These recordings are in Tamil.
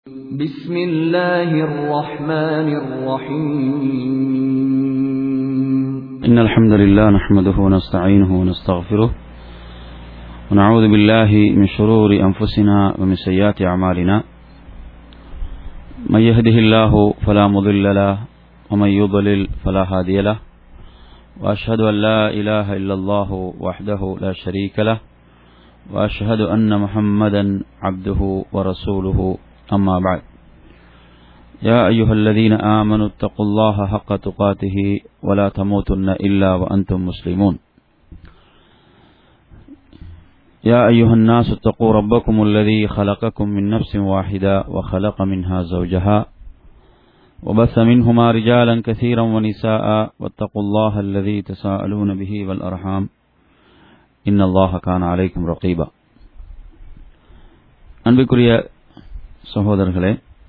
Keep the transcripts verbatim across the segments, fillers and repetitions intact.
بسم الله الرحمن الرحيم إن الحمد لله نحمده ونستعينه ونستغفره ونعوذ بالله من شرور أنفسنا ومن سيئات أعمالنا من يهده الله فلا مضل له ومن يضلل فلا هادي له وأشهد أن لا إله إلا الله وحده لا شريك له وأشهد أن محمدا عبده ورسوله أما بعد يا أيها الذين آمنوا اتقوا الله حق تقاته ولا تموتن إلا وأنتم مسلمون يا أيها الناس اتقوا ربكم الذي خلقكم من نفس واحدة وخلق منها زوجها وبث منهما رجالا كثيرا ونساء واتقوا الله الذي تساءلون به والأرحام إن الله كان عليكم رقيبا. அன்பிற்குரிய சகோதரர்களே,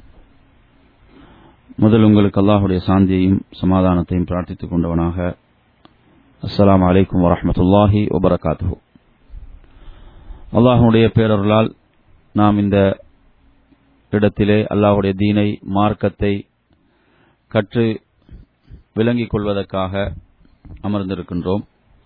முதல் உங்களுக்கு அல்லாஹுடைய சாந்தியையும் சமாதானத்தையும் பிரார்த்தித்துக் கொண்டவனாக அஸ்ஸலாமு அலைக்கும் வரஹ்மத்துல்லாஹி வபரகாத்துஹு. அல்லாஹுடைய பேரருளால் நாம் இந்த இடத்திலே அல்லாஹுடைய தீனை, மார்க்கத்தை கற்று விளங்கிக் கொள்வதற்காக அமர்ந்திருக்கின்றோம்.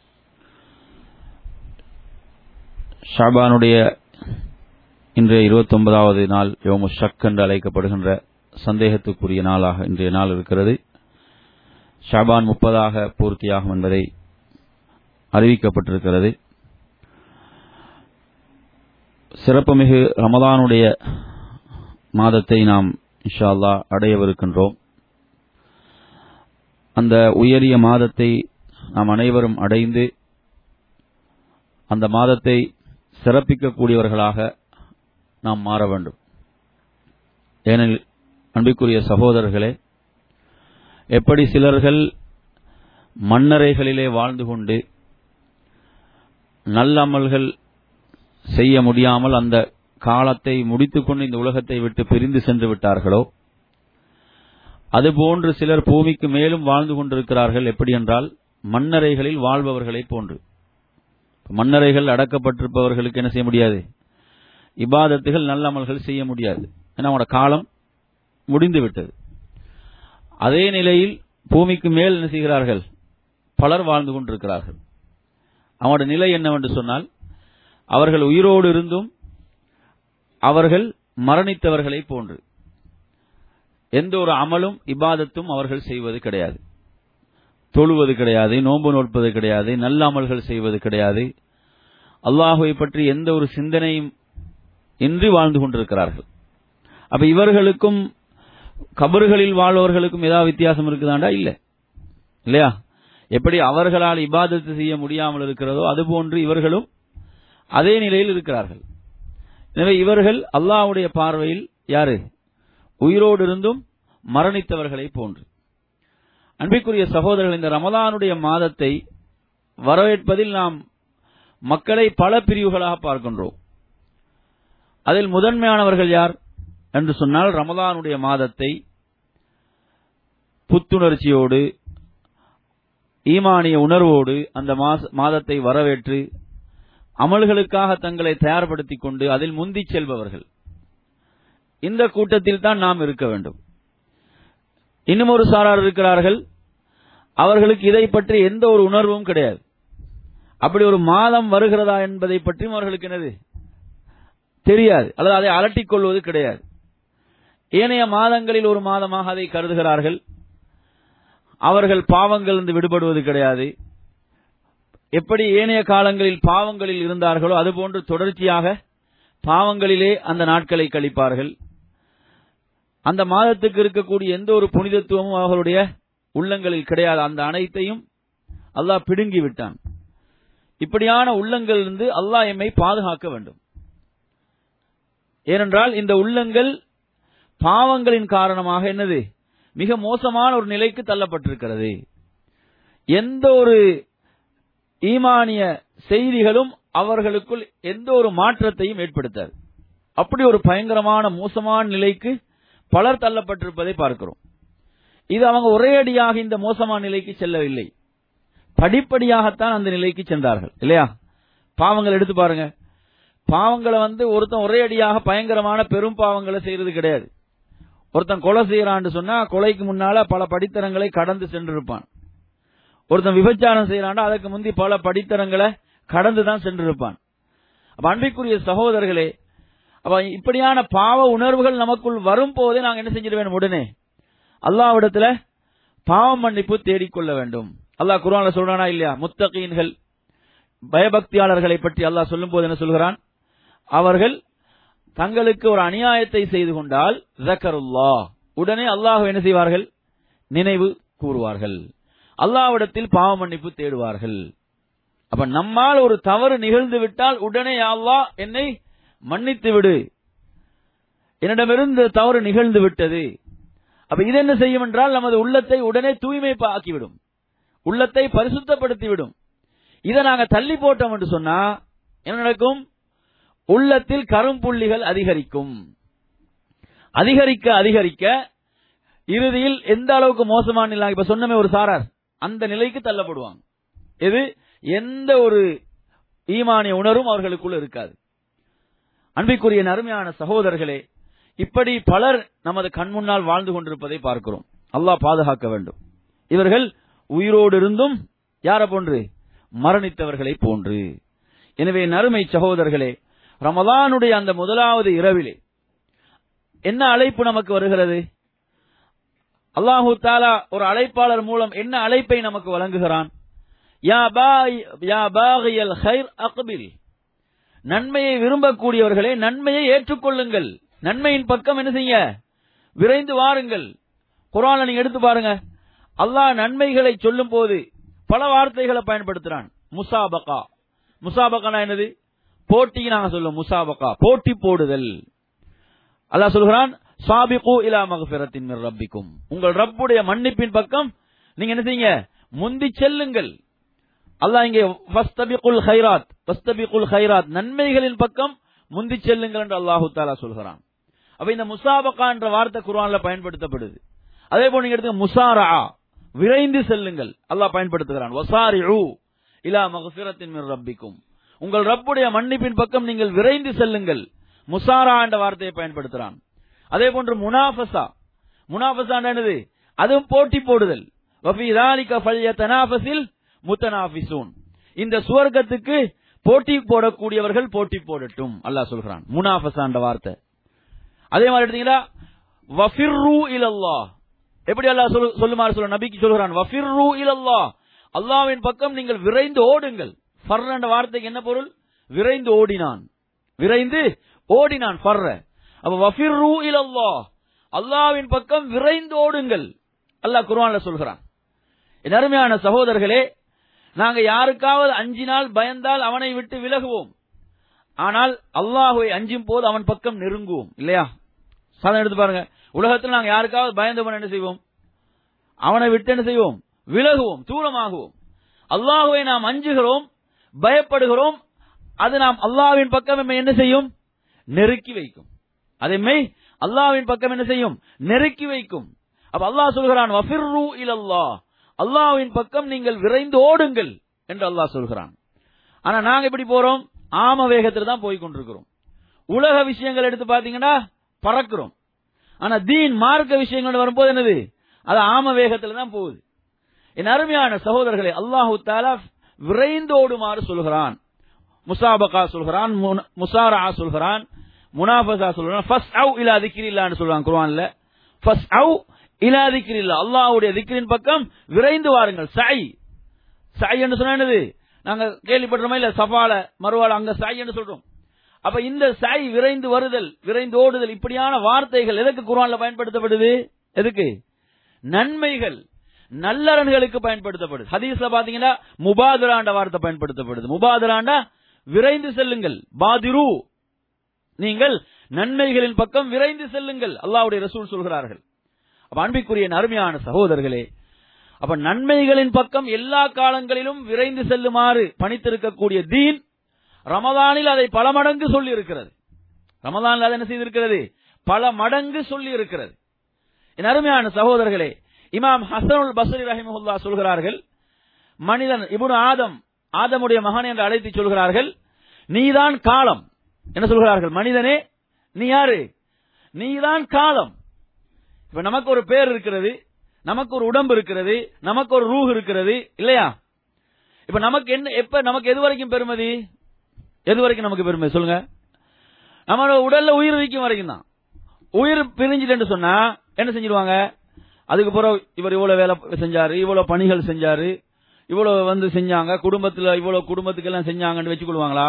ஷாபானுடைய இன்றைய இருபத்தி ஒன்பதாவது நாள் யோமு ஷக் என்று அழைக்கப்படுகின்ற சந்தேகத்துக்குரிய நாளாக இன்றைய நாள் இருக்கிறது. ஷாபான் முப்பதாக பூர்த்தியாகும் என்பதை அறிவிக்கப்பட்டிருக்கிறது. சிறப்புமிகு ரமதானுடைய மாதத்தை நாம் இன்ஷா அல்லாஹ் அடையவிருக்கின்றோம். அந்த உயரிய மாதத்தை நாம் அனைவரும் அடைந்து அந்த மாதத்தை சிறப்பிக்கக்கூடியவர்களாக நாம் மாற வேண்டும். ஏனெனில் அன்பிற்குரிய சகோதரர்களே, எப்படி சிலர்கள் மண்ணறைகளிலே வாழ்ந்து கொண்டு நல்ல அமல்கள் செய்ய முடியாமல் அந்த காலத்தை முடித்துக்கொண்டு இந்த உலகத்தை விட்டு பிரிந்து சென்று விட்டார்களோ, அதுபோன்று சிலர் பூமிக்கு மேலும் வாழ்ந்து கொண்டிருக்கிறார்கள். எப்படி என்றால், மண்ணறைகளில் வாழ்பவர்களை போன்று. மண்ணறைகள் அடக்கப்பட்டிருப்பவர்களுக்கு என்ன செய்ய முடியாது? இபாதத்துகள் நல்ல அமல்கள் செய்ய முடியாது. ஏன்னா அவனோட காலம் முடிந்து விட்டது. அதே நிலையில் பூமிக்கு மேல் என்ன செய்கிறார்கள்? பலர் வாழ்ந்து கொண்டிருக்கிறார்கள். அவனோட நிலை என்னவென்று சொன்னால், அவர்கள் உயிரோடு இருந்தும் அவர்கள் மரணித்தவர்களை போன்று. எந்த ஒரு அமலும் இபாதத்தும் அவர்கள் செய்வது கிடையாது. தொழுவது கிடையாது, நோன்பு நோற்பது கிடையாது, நல்ல அமல்கள் செய்வது கிடையாது. அல்லாஹுவை பற்றி எந்த ஒரு சிந்தனையும் இன்றி வாழ்ந்து கொண்டிருக்கிறார்கள். அப்ப இவர்களுக்கும் கபறுகளில் வாழ்வர்களுக்கும் ஏதாவது வித்தியாசம் இருக்குதாண்டா? இல்ல இல்லையா? எப்படி அவர்களால் இபாதத்து செய்ய முடியாமல் இருக்கிறதோ அதுபோன்று இவர்களும் அதே நிலையில் இருக்கிறார்கள். எனவே இவர்கள் அல்லாஹ்வுடைய பார்வையில் யாரு? உயிரோடு இருந்தும் மரணித்தவர்களை போன்று. அன்பிற்குரிய சகோதரர்கள், இந்த ரமலானுடைய மாதத்தை வரவேற்பதில் நாம் மக்களை பல பிரிவுகளாக பார்க்கின்றோம். அதில் முதன்மையானவர்கள் யார் என்று சொன்னால், ரமலானுடைய மாதத்தை புத்துணர்ச்சியோடு, ஈமானிய உணர்வோடு அந்த மாதத்தை வரவேற்று அமல்களுக்காக தங்களை தயார்படுத்திக் கொண்டு அதில் முந்திச் செல்பவர்கள். இந்த கூட்டத்தில் தான் நாம் இருக்க வேண்டும். இன்னும் ஒரு சாரார் இருக்கிறார்கள், அவர்களுக்கு இதை பற்றி எந்த ஒரு உணர்வும் கிடையாது. அப்படி ஒரு மாதம் வருகிறதா என்பதை பற்றியும் அவர்களுக்கு என்னது தெரியாது, அல்லது அதை அலட்டிக் கொள்வது கிடையாது. ஏனைய மாதங்களில் ஒரு மாதமாக அதை கருதுகிறார்கள். அவர்கள் பாவங்களிலிருந்து விடுபடுவது கிடையாது. எப்படி ஏனைய காலங்களில் பாவங்களில் இருந்தார்களோ அதுபோன்று தொடர்ச்சியாக பாவங்களிலே அந்த நாட்களை கழிப்பார்கள். அந்த மாதத்துக்கு இருக்கக்கூடிய எந்த ஒரு புனிதத்துவமும் அவர்களுடைய உள்ளங்களில் கிடையாது. அந்த அனைத்தையும் அல்லாஹ் பிடுங்கி விட்டான். இப்படியான உள்ளங்களிலிருந்து அல்லாஹ் எம்மை பாதுகாக்க வேண்டும். ஏனென்றால் இந்த உள்ளங்கள் பாவங்களின் காரணமாக என்னது மிக மோசமான ஒரு நிலைக்கு தள்ளப்பட்டிருக்கிறது. எந்த ஒரு ஈமானிய செய்திகளும் அவர்களுக்குள் எந்த ஒரு மாற்றத்தையும் ஏற்படுத்தாது. அப்படி ஒரு பயங்கரமான மோசமான நிலைக்கு பலர் தள்ளப்பட்டிருப்பதை பார்க்கிறோம். இது அவங்க ஒரே அடியாக இந்த மோசமான நிலைக்கு செல்லவில்லை, படிப்படியாகத்தான் அந்த நிலைக்கு சென்றார்கள். இல்லையா? பாவங்கள் எடுத்து பாருங்க. பாவங்களை வந்து ஒருத்தன் ஒரே அடியாக பயங்கரமான பெரும் பாவங்களை செய்யறது கிடையாது. ஒருத்தன் கொலை செய்யறான்னு சொன்னா கொலைக்கு முன்னால பல படித்தரங்களை கடந்து சென்றிருப்பான். ஒருத்தன் விபச்சாரம் செய்யறான், அதற்கு முந்தி பல படித்தரங்களை கடந்துதான் சென்றிருப்பான். அப்ப அன்பிற்குரிய சகோதரர்களே, அப்ப இப்படியான பாவ உணர்வுகள் நமக்குள் வரும் போதே நாங்க என்ன செஞ்சிட வேண்டும்? உடனே அல்லாஹ்விடத்துல பாவ மன்னிப்பு தேடிக்கொள்ள வேண்டும். அல்லாஹ் குர்ஆன்ல சொல்றானா இல்லையா? முத்தகீன்கள், பயபக்தியாளர்களை பற்றி அல்லாஹ் சொல்லும் போது என்ன சொல்கிறான்? அவர்கள் தங்களுக்கு ஒரு அநியாயத்தை செய்து கொண்டால் ஸக்கருல்லாஹ், உடனே அல்லாஹ் என்ன செய்வார்கள்? நினைவு கூறுவார்கள், அல்லாஹ்விடத்தில் பாவ மன்னிப்பு தேடுவார்கள். அப்ப நம்மால் ஒரு தவறு நிகழ்ந்து விட்டால் உடனே யா அல்லாஹ் என்னை மன்னித்து விடு, என்னிடமிருந்து தவறு நிகழ்ந்து விட்டது. அப்ப இது என்ன செய்யும் என்றால் நமது உள்ளத்தை உடனே தூய்மை ஆக்கிவிடும், உள்ளத்தை பரிசுத்தப்படுத்திவிடும். இதை நாங்க தள்ளி போட்டோம் என்று சொன்னா என்ன நடக்கும்? உள்ளத்தில் கரும்புள்ளிகள் அதிகரிக்கும். அதிகரிக்க அதிகரிக்க இறுதியில் எந்த அளவுக்கு மோசமான நிலை, இப்ப சொன்னமே ஒரு சாரார் அந்த நிலைக்கு தள்ளப்படுவாங்க. இது எந்த ஒரு ஈமானிய உணர்வும் அவர்களுக்குள்ள இருக்காது. அன்பிற்குரிய அருமையான சகோதரர்களே, இப்படி பலர் நமது கண் முன்னால் வாழ்ந்து கொண்டிருப்பதை பார்க்கிறோம். அல்லாஹ் பாதுகாக்க வேண்டும். இவர்கள் உயிரோடு இருந்தும் யார போன்று? மரணித்தவர்களை போன்று. எனவே நறுமை சகோதரர்களே, ரமலானுடைய அந்த முதலாவது இரவிலே என்ன அழைப்பு நமக்கு வருகிறது? அல்லாஹு தஆலா ஒரு அழைப்பாளர் மூலம் என்ன அழைப்பை நமக்கு வழங்குகிறான்? யா பாகியல் கைர் அக்பில், நன்மையை விரும்பக்கூடியவர்களே நன்மையை ஏற்றுக்கொள்ளுங்கள், நன்மையின் பக்கம் என்ன செய்ய? விரைந்து வாருங்கள். குர்ஆன்ல நீங்க எடுத்து பாருங்க, அல்லாஹ் நன்மைகளை சொல்லும் போது பல வார்த்தைகளை பயன்படுத்துறான். முசாபகா, முசாபகா என்னது? போட்டி. நாங்க சொல்லுவோம் முசாபகா, போட்டி போடுதல். அல்லாஹ் சொல்கிறான், சாபிகு இலா மக்ஃபிரத்தின் மிர் ரப்பிக்கும், உங்கள் ரப்புடைய மன்னிப்பின் பக்கம் நீங்க என்ன செய்யுங்க? முந்தி செல்லுங்கள். அல்லாஹ் இங்கே ஃபஸ்தபிகுல் கைராத், ஃபஸ்தபிகுல் கைராத், நன்மைகளின் பக்கம் முந்தி செல்லுங்கள் என்று அல்லாஹு தஆலா சொல்கிறான். அப்ப இந்த முசாபகா என்ற வார்த்தை குர்ஆன்ல பயன்படுத்தப்படுது. அதே போல நீங்க எடுத்து முசாரா, விரைந்து செல்லுங்கள், அல்லாஹ் பயன்படுத்துகிறான். வசாரிஉ இலா மக்ஃபிரத்தின் மிர் ரப்பிக்கும், உங்கள் ரப்புடைய மன்னிப்பின் பக்கம் நீங்கள் விரைந்து செல்லுங்கள். முசாரா என்ற வார்த்தையை பயன்படுத்துறான். அதே போன்று முனாஃபஸா, முனாஃபஸா என்னது? அதுவும் போட்டி போடுதல். வஃபீ ஸாலிக ஃபல்யதனாஃபஸில் முத்தனாஃபிஸூன், இந்த சுவர்க்கத்துக்கு போட்டி போடக்கூடியவர்கள் போட்டி போடட்டும் அல்லாஹ் சொல்கிறான். முனாஃபஸா என்ற வார்த்தை. அதே மாதிரி எடுத்தீங்களா, வஃபிர்ரு இலல்லாஹ், எப்படி அல்லாஹ் சொல்லுமாறு சொல்ல நபிக்கு சொல்கிறான்? வஃபிர்ரு இலல்லாஹ், அல்லாஹ்வின் பக்கம் நீங்கள் விரைந்து ஓடுங்கள். ஃபர் என்ற வார்த்தைக்கு என்ன பொருள்? விரைந்து ஓடினான், விரைந்து ஓடினான். ஃபர்ர, அப்ப வஃபிர்ரு இலல்லாஹ், அல்லாஹ்வின் பக்கம் விரைந்து ஓடுங்கள் அல்லாஹ் குர்ஆன்ல சொல்கிறான். என் அருமையான சகோதரர்களே, நாங்க யாருக்காவது அஞ்சினால் பயந்தால் அவனை விட்டு விலகுவோம். ஆனால் அல்லாஹ்வை அஞ்சும் போது அவன் பக்கம் நெருங்குவோம் இல்லையா? சாதனை எடுத்து பாருங்க, உலகத்தில் நாங்க யாருக்காவது பயந்தவன் என்ன செய்வோம்? அவனை விட்டு என்ன செய்வோம்? விலகுவோம், தூரமாகுவோம். அல்லாஹ்வை நாம் அஞ்சுகிறோம், பயப்படுகிறோம், அது நாம் அல்லாஹ்வின் பக்கம் என்ன செய்யும்? நெருக்கி வைக்கும். அதேமே அல்லாஹ்வின் பக்கம் என்ன செய்யும்? நெருக்கி வைக்கும். அப்ப அல்லாஹ் சொல்கிறான், வஃபிர்ரு இலல்லாஹ், அல்லாஹ்வின் பக்கம் நீங்கள் விரைந்து ஓடுங்கள் என்று அல்லாஹ் சொல்கிறான். ஆனா நாங்க எப்படி போறோம்? ஆம வேகத்தில் தான் போய் கொண்டிருக்கிறோம். உலக விஷயங்கள் எடுத்து பாத்தீங்கன்னா பறக்கிறோம். ஆனா தீன் மார்க்க விஷயங்கள் வரும்போது என்னது? அது ஆம வேகத்தில் தான் போகுது. என் அருமையான சகோதரர்களே, அல்லாஹு தஆலா விரைந்து ஓடுமாறு சொல்கிறான். முசாபகா சொல்கிறான், முசாரா சொல்கிறான், முனாஃபஸா சொல்கிறான். ஃபஸ்அவ் இலா திக்ரில்லாஹ் சொல்றான் குர்ஆன்ல. ஃபஸ்அவ் இலா திக்ரில்லாஹ், அல்லாஹ்வுடைய திக்ரின் பக்கம் விரைந்து வாருங்கள். சை, சை என்று சொன்னா என்னது? நாங்க கேள்விப்படுறோமா இல்ல? சஃபால மர்வால அங்க சை என்று சொல்றோம். அப்ப இந்த சை, விரைந்து வருதல், விரைந்து ஓடுதல், இப்படியான வார்த்தைகள் எதுக்கு குர்ஆன்ல பயன்படுத்தப்படுது? எதுக்கு? நன்மைகள், நல்லறன்களுக்கு பயன்படுத்தப்படுது. ஹதீஸ்ல பாத்தீங்கன்னா முபாதராண்ட வார்த்தை பயன்படுத்தப்படுது. முபாதராண்டா விரைந்து செல்லுங்கள். பாதிரு, நீங்கள் நன்மைகளின் பக்கம் விரைந்து செல்லுங்கள் அல்லாஹ்வுடைய ரசூல் சொல்கிறார்கள். அப்ப அன்பிற்குரிய அருமையான சகோதரர்களே, அப்ப நன்மைகளின் பக்கம் எல்லா காலங்களிலும் விரைந்து செல்லுமாறு பணித்திருக்கக்கூடிய தீன் ரமலானில் அதை பல மடங்கு சொல்லி இருக்கிறது. ரமலானில் அதை என்ன செய்திருக்கிறது? பல மடங்கு சொல்லி இருக்கிறது. என் அருமையான சகோதரர்களே, இமாம் ஹஸனுல் பஸ்ரி ரஹிமஹுல்லாஹ் சொல்கிறார்கள், மனிதன் இப்னு ஆதம், ஆதமுடைய மகன் என்று அழைத்து சொல்கிறார்கள், நீதான் காலம். என்ன சொல்கிறார்கள்? மனிதனே நீ யாரு? நீதான் காலம். இப்ப நமக்கு ஒரு பேர் இருக்கிறது, நமக்கு ஒரு உடம்பு இருக்கிறது, நமக்கு ஒரு ரூஹ் இருக்கிறது இல்லையா? இப்ப நமக்கு என்ன, எப்ப நமக்கு எது வரைக்கும் பெருமதி, எது வரைக்கும் நமக்கு பெருமதி சொல்லுங்க? நம்ம உடல்ல உயிர் இருக்கும் வரைக்கும் தான். உயிர் பிரிஞ்சுட்டு சொன்னா என்ன செஞ்சிருவாங்க? அதுக்கு பிறகு இவர் இவ்வளவு வேலை செஞ்சாரு, இவ்வளவு பணிகள் செஞ்சாரு, இவ்வளவு வந்து செஞ்சாங்க, குடும்பத்துல இவ்வளவு குடும்பத்துக்கு எல்லாம் செஞ்சாங்கன்னு வச்சுக்கொள்வாங்களா?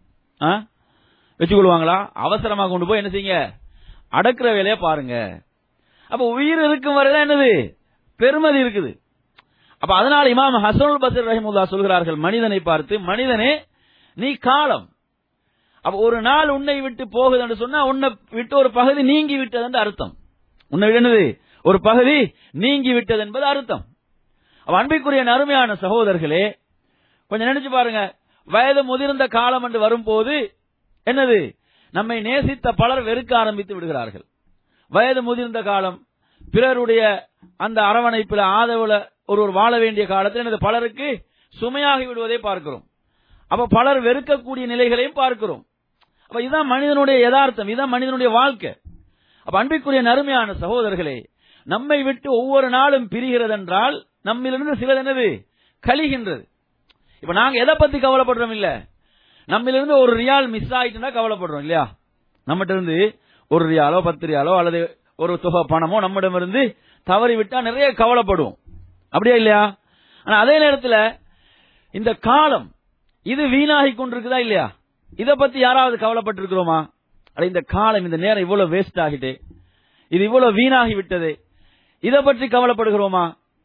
வச்சுக்கொள்வாங்களா? அவசரமா கொண்டு போய் என்ன செய்யுங்க, அடக்குற வேலையை பாருங்க. அப்ப உயிர் இருக்கும் வரைதான் என்னது பெருமதி இருக்குது. அப்ப அதனால இமாம் ஹஸனுல் பஸ்ரி ரஹிமஹுல்லாஹ் சொல்கிறார்கள் மனிதனை பார்த்து, மனிதனே நீ காலம். அப்ப ஒரு நாள் உன்னை விட்டு போகுது என்று சொன்னா உன்னை விட்டு ஒரு பகுதி நீங்கி விட்டது என்று அர்த்தம். உன்னை விட என்னது ஒரு பகுதி நீங்கி விட்டது என்பது அர்த்தம். அப்ப அன்பிற்குரிய அருமையான சகோதரர்களே, கொஞ்சம் நினைச்சு பாருங்க. வயது முதிர்ந்த காலம் என்று வரும்போது என்னது, நம்மை நேசித்த பலர் வெறுக்க ஆரம்பித்து விடுகிறார்கள். வயது முதிர்ந்த காலம், பிறருடைய அந்த அரவணைப்பில் ஆதரவுல ஒருவர் வாழ வேண்டிய காலத்தில் எனது பலருக்கு சுமையாகி விடுவதை பார்க்கிறோம். அப்ப பலர் வெறுக்கக்கூடிய நிலைகளையும் பார்க்கிறோம். அப்ப இதுதான் மனிதனுடைய யதார்த்தம், இதுதான் மனிதனுடைய வாழ்க்கை. அப்ப அன்பிற்குரிய அருமையான சகோதரர்களே, நம்மை விட்டு ஒவ்வொரு நாளும் பிரிகிறது என்றால் நம்மிலிருந்து சிலது என்னது கழிகின்றது. இப்ப நாங்க எதை பத்தி கவலைப்படுறோம் இல்ல, நம்மிலிருந்து ஒரு ரியால் மிஸ் ஆயிட்டுனா கவலைப்படுறோம் இல்லையா? நம்மகிட்ட இருந்து ஒரு ரியாலோ பத்து ரியாலோ அல்லது ஒரு தொகை பணமோ நம்மிடமிருந்து தவறி விட்டா நிறைய கவலைப்படுவோம், அப்படியா இல்லையா? ஆனா அதே நேரத்தில் இந்த காலம் இது வீணாகி கொண்டிருக்குதா இல்லையா? இதை பத்தி யாராவது கவலைப்பட்டிருக்கிறோமா? இந்த காலம் இந்த நேரம் இவ்வளவு வேஸ்ட் ஆகிட்டு, இது இவ்வளவு வீணாகி விட்டது, இதை பற்றி கவலைப்படுகிறோமா?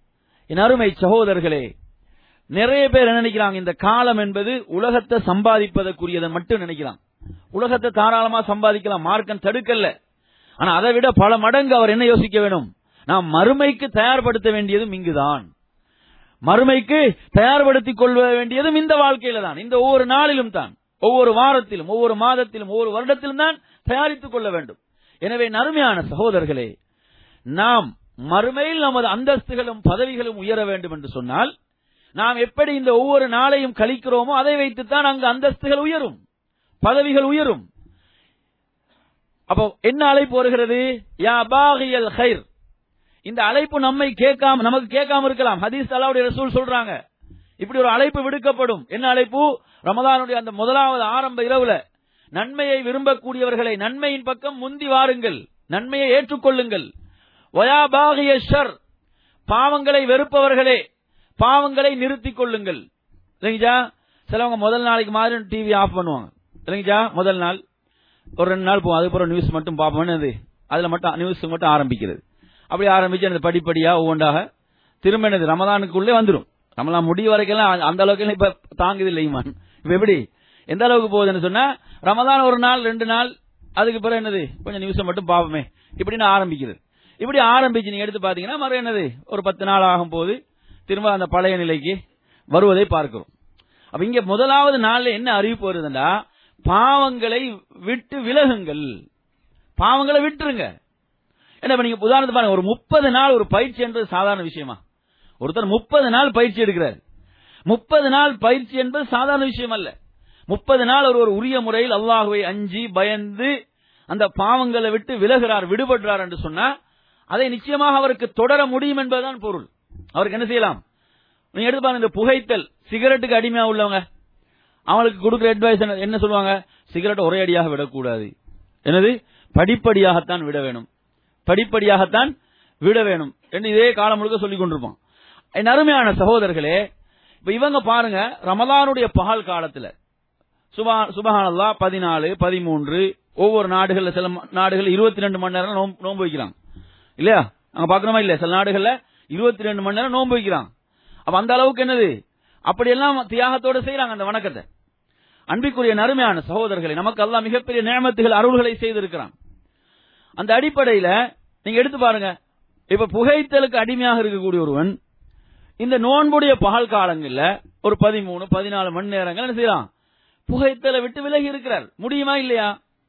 என் அருமை சகோதரர்களே, நிறைய பேர் என்ன நினைக்கிறாங்க, இந்த காலம் என்பது உலகத்தை சம்பாதிப்பதற்குரியதை மட்டும் நினைக்கிறான். உலகத்தை தாராளமா சம்பாதிக்கலாம், மார்க்கம் தடுக்கல. ஆனா அதை விட பல மடங்கு அவர் என்ன யோசிக்க வேணும், நாம் மறுமைக்கு தயார்படுத்த வேண்டியதும் இங்குதான். மறுமைக்கு தயார்படுத்திக் கொள்ள வேண்டியதும் இந்த வாழ்க்கையில தான், இந்த ஒவ்வொரு நாளிலும் தான், ஒவ்வொரு வாரத்திலும் ஒவ்வொரு மாதத்திலும் ஒவ்வொரு வருடத்திலும் தான் தயாரித்துக் கொள்ள வேண்டும். எனவே நறுமையான சகோதரர்களே, நாம் மறுமையில் நமது அந்தஸ்துகளும் பதவிகளும் உயர வேண்டும் என்று சொன்னால் நாம் எப்படி இந்த ஒவ்வொரு நாளையும் கழிக்கிறோமோ அதை வைத்துத்தான் அங்கு அந்தஸ்துகள் உயரும், பதவிகள் உயரும். அப்போ என்ன அழைப்பு வருகிறது? யா பாகியல் கைர். இந்த அழைப்பு நம்மை கேட்காம நமக்கு கேட்காம இருக்கலாம். ஹதீஸ் அல்லாஹ்வுடைய ரசூல் சொல்றாங்க, இப்படி ஒரு அழைப்பு விடுக்கப்படும். என்ன அழைப்பு? ரமதானுடைய அந்த முதலாவது ஆரம்ப இரவுல நன்மையை விரும்பக்கூடியவர்களை நன்மையின் பக்கம் முந்தி வாருங்கள், நன்மையை ஏற்றுக்கொள்ளுங்கள். வயா பாகிய ஷர், பாவங்களை வெறுப்பவர்களே பாவங்களை நிறுத்திக் கொள்ளுங்கள். இல்லைங்கஜா? சிலவங்க முதல் நாளைக்கு மாதிரி டிவி ஆஃப் பண்ணுவாங்க. இல்லைங்கஜா? முதல் நாள் ஒரு ரெண்டு நாள் போகும், அதுக்கப்புறம் நியூஸ் மட்டும் பார்ப்போம்னு அதுல மட்டும் நியூஸ் மட்டும் ஆரம்பிக்கிறது. அப்படி ஆரம்பிச்சு அந்த படிப்படியா ஒவ்வொன்றாக திரும்ப என்னது ரமதானுக்குள்ளே வந்துடும். ரமலான் முடிய வரைக்கும் அந்த அளவுக்கு இப்ப தாங்குது இல்லையுமான். இப்ப எப்படி எந்த அளவுக்கு போகுதுன்னு சொன்னா, ரமதான் ஒரு நாள் ரெண்டு நாள், அதுக்கு பிறகு என்னது கொஞ்சம் நியூஸ் மட்டும் பார்ப்போமே இப்படின்னு ஆரம்பிக்கிறது. இப்படி ஆரம்பிச்சு நீங்க எடுத்து பாத்தீங்கன்னா மறு என்னது ஒரு பத்து நாள் ஆகும் போது திரும்ப அந்த பழைய நிலைக்கு வருவதை பார்க்கிறோம். அப்ப இங்க முதலாவது நாள்ல என்ன அறிவிப்பு வருதுன்னா, பாவங்களை விட்டு விலகுங்கள், பாவங்களை விட்டுருங்க. என்ன நீங்க உதாரணத்துக்கு பாருங்க, ஒரு முப்பது நாள் ஒரு பயிற்சி என்பது சாதாரண விஷயமா? ஒருத்தர் முப்பது நாள் பயிற்சி எடுக்கிறார். முப்பது நாள் பயிற்சி என்பது சாதாரண விஷயம் அல்ல. முப்பது நாள் ஒரு ஒரு உரிய முறையில் அல்லாஹ்வை அஞ்சி பயந்து அந்த பாவங்களை விட்டு விலகிறார், விடுபடுறார் என்று சொன்னா அதை நிச்சயமாக அவருக்கு தொடர முடியும் என்பதுதான் பொருள். அவருக்கு என்ன செய்யலாம்? நீங்க எடுத்து பாருங்க, இந்த புகைத்தல் சிகரெட்டுக்கு அடிமையா உள்ளவங்க அவங்களுக்கு கொடுக்கிற அட்வைஸ் என்ன சொல்லுவாங்க? சிகரெட் ஒரே அடியாக விடக்கூடாது, என்னது படிப்படியாகத்தான் விட வேணும், படிப்படியாகத்தான் விட வேணும் என்று இதே காலம் முழுக்க சொல்லிக் கொண்டிருப்போம். என் அருமையான சகோதரர்களே, இப்ப இவங்க பாருங்க, ரமலானுடைய பகல் காலத்துல சுபா சுபஹானல்லாஹ் பதினாலு பதிமூன்று ஒவ்வொரு நாடுகள்ல, சில நாடுகள் இருபத்தி ரெண்டு மணி நேரம் நோன்பு வைக்கிறாங்க இல்லையா? அங்க பாக்கணுமா இல்ல? சில நாடுகள்ல இருபத்தி ரெண்டு மணி நேரம் நோன்பு வைக்கிறாங்க. அப்ப அந்த அளவுக்கு என்னது அப்படியெல்லாம் தியாகத்தோடு செய்யறாங்க அந்த வணக்கத்தை. அன்பிற்குரிய நறுமையான சகோதரர்களை, நமக்கு அல்லாஹ் மிகப்பெரிய நியமத்துகள் அருள்களை செய்திருக்கிறான். அந்த அடிப்படையில நீங்க எடுத்து பாருங்க, இப்ப புகைத்தலுக்கு அடிமையாக இருக்கக்கூடிய ஒருவன் இந்த நோன்புடைய பகல் காலங்கள்ல ஒரு பதிமூணு பதினாலு மணி நேரங்கள் என்ன செய்யலாம்? புகைத்தலை விட்டு விலகி இருக்கிறார். முடியுமா இல்லையா?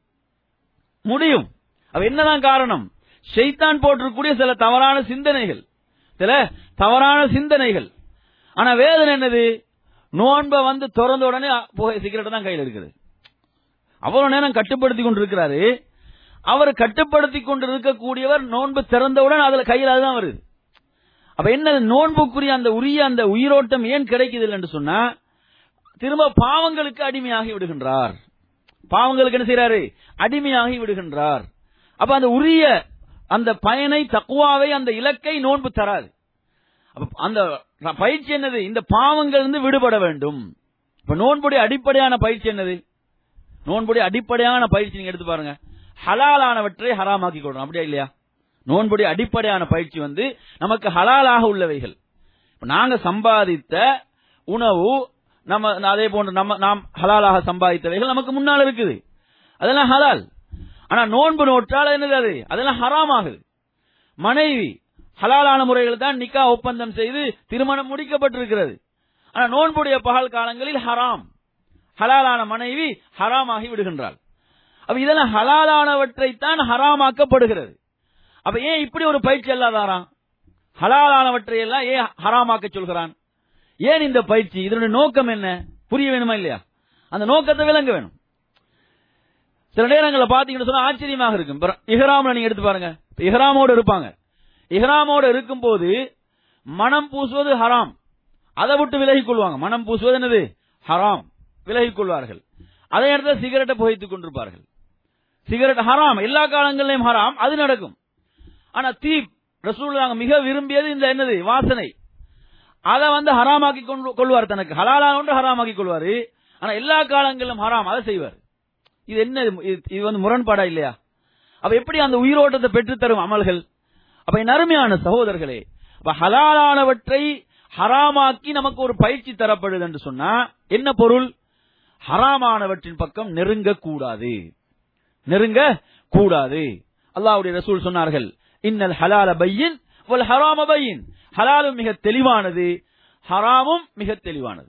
முடியும். அப்ப என்னதான் காரணம்? ஷைத்தான் போட்டிருக்கக்கூடிய சில தவறான சிந்தனைகள், சில தவறான சிந்தனைகள். ஆனா வேதனை என்னது? நோன்பை வந்து திறந்த உடனே புகை சிகரெட் தான் கையில் இருக்குது. அவ்வளவு நேரம் கட்டுப்படுத்தி கொண்டிருக்கிறாரு. அவர் கட்டுப்படுத்தி கொண்டு இருக்கக்கூடியவர் நோன்பு திறந்தவுடன் அதுல கையில் அதுதான் வருது. அப்ப என்ன நோன்புக்குரிய அந்த உரிய அந்த உயிரோட்டம் ஏன் கிடைக்குது என்று சொன்னா திரும்ப பாவங்களுக்கு அடிமையாகி விடுகின்றார். பாவங்களுக்கு என்ன செய்யறாரு? அடிமையாகி விடுகின்றார். அப்ப அந்த உரிய அந்த பயனை தக்குவாவை அந்த இலக்கை நோன்பு தராது. அந்த பயிற்சி என்னது? இந்த பாவங்கள் இருந்து விடுபட வேண்டும். இப்ப நோன்புடைய அடிப்படையான பயிற்சி என்னது? நோன்புடைய அடிப்படையான பயிற்சி நீங்க எடுத்து பாருங்க, ஹலாலானவற்றை ஹராமாக்கி கொள்றோம், அப்படியா இல்லையா? நோன்புடைய அடிப்படையான பயிற்சி வந்து நமக்கு ஹலாலாக உள்ளவைகள். நாங்க சம்பாதித்த உணவு நம்ம அதே போன்று நம்ம நாம் ஹலாலாக சம்பாதித்தவைகள் நமக்கு முன்னால் இருக்குது, அதெல்லாம் ஹலால். ஆனா நோன்பு நோற்றால் என்னது? அது அதெல்லாம் ஹராம் ஆகுது. மனைவி ஹலாலான முறைகள் தான் நிக்கா ஒப்பந்தம் செய்து திருமணம் முடிக்கப்பட்டிருக்கிறது. ஆனா நோன்புடைய பகல் காலங்களில் ஹராம், ஹலாலான மனைவி ஹராமாகி விடுகின்றாள். அப்ப இதெல்லாம் ஹலாலானவற்றைத்தான் ஹராமாக்கப்படுகிறது. அப்ப ஏன் இப்படி ஒரு பயிற்சி அல்லாதாராம்? ஹலாலானவற்றை எல்லாம் ஏன் ஹராமாக்க சொல்கிறான்? ஏன் இந்த பயிற்சி? இதனுடைய நோக்கம் என்ன? புரிய வேணுமா இல்லையா? அந்த நோக்கத்தை விளங்க வேணும். சில நேரங்களில் பாத்தீங்கன்னு சொன்னா ஆச்சரியமாக இருக்கும். இஹ்ராம்ல நீங்க எடுத்து பாருங்க, இஹ்ராமோடு இருப்பாங்க. இஹ்ராமோடு இருக்கும் போது மனம் பூசுவது ஹராம், அதை விட்டு விலகிக் கொள்வாங்க. மனம் பூசுவது என்னது? ஹராம், விலகிக் கொள்வார்கள். அதே இடத்துல சிகரெட்டை புகைத்துக் கொண்டிருப்பார்கள். சிகரெட் ஹராம், எல்லா காலங்களிலும் ஹராம், அது நடக்கும். ஆனா தீப் ரசூலுல்லாஹ் மிக விரும்பியது இந்த என்னது? வாசனை. அதை வந்து ஹராமாக்கி கொள்வார், தனக்கு ஹலாலான ஒன்று ஹராமாக்கி கொள்வாரு. ஆனா எல்லா காலங்களிலும் ஹராம், அதை செய்வார். இது என்ன? இது வந்து முரண்பாடா இல்லையா? அப்ப எப்படி அந்த உயிரோட்டத்தை பெற்று தரும் அமல்கள்? அப்ப என் அருமையான சகோதரர்களே, அப்ப ஹலாலானவற்றை ஹராமாக்கி நமக்கு ஒரு பயிற்சி தரப்படுது என்று சொன்னா என்ன பொருள்? ஹராமானவற்றின் பக்கம் நெருங்க கூடாது, நெருங்க கூடாது. அல்லாஹ்வுடைய ரசூல் சொன்னார்கள், இன்னல் ஹலால பையின் வல் ஹராம பையின். ஹலாலும் மிக தெளிவானது, ஹராமும் மிக தெளிவானது.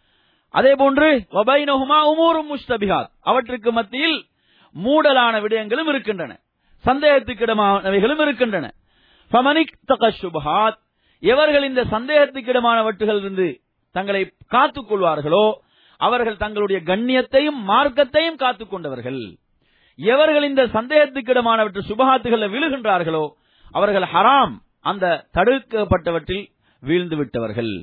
அதே போன்று வபைனஹுமா உமூரும் முஸ்தபிஹாத், அவற்றுக்கு மத்தியில் மூடலான விடயங்களும் இருக்கின்றன, சந்தேகத்துக்கிடமானவைகளும் இருக்கின்றன. ஃபமனிக் தகஷுபஹாத், எவர்கள் இந்த சந்தேகத்துக்கிடமானவற்றிலிருந்து தங்களை காத்துக் கொள்வார்களோ அவர்கள் தங்களுடைய கண்ணியத்தையும் மார்க்கத்தையும் காத்துக் கொண்டவர்கள். எவர்கள் இந்த சந்தேகத்துக்கிடமானவற்றை சுபஹாத்துகளை விழுகின்றார்களோ அவர்கள் ஹராம், அந்த தடுக்கப்பட்டவற்றில் வீழ்ந்து விட்டவர்கள்.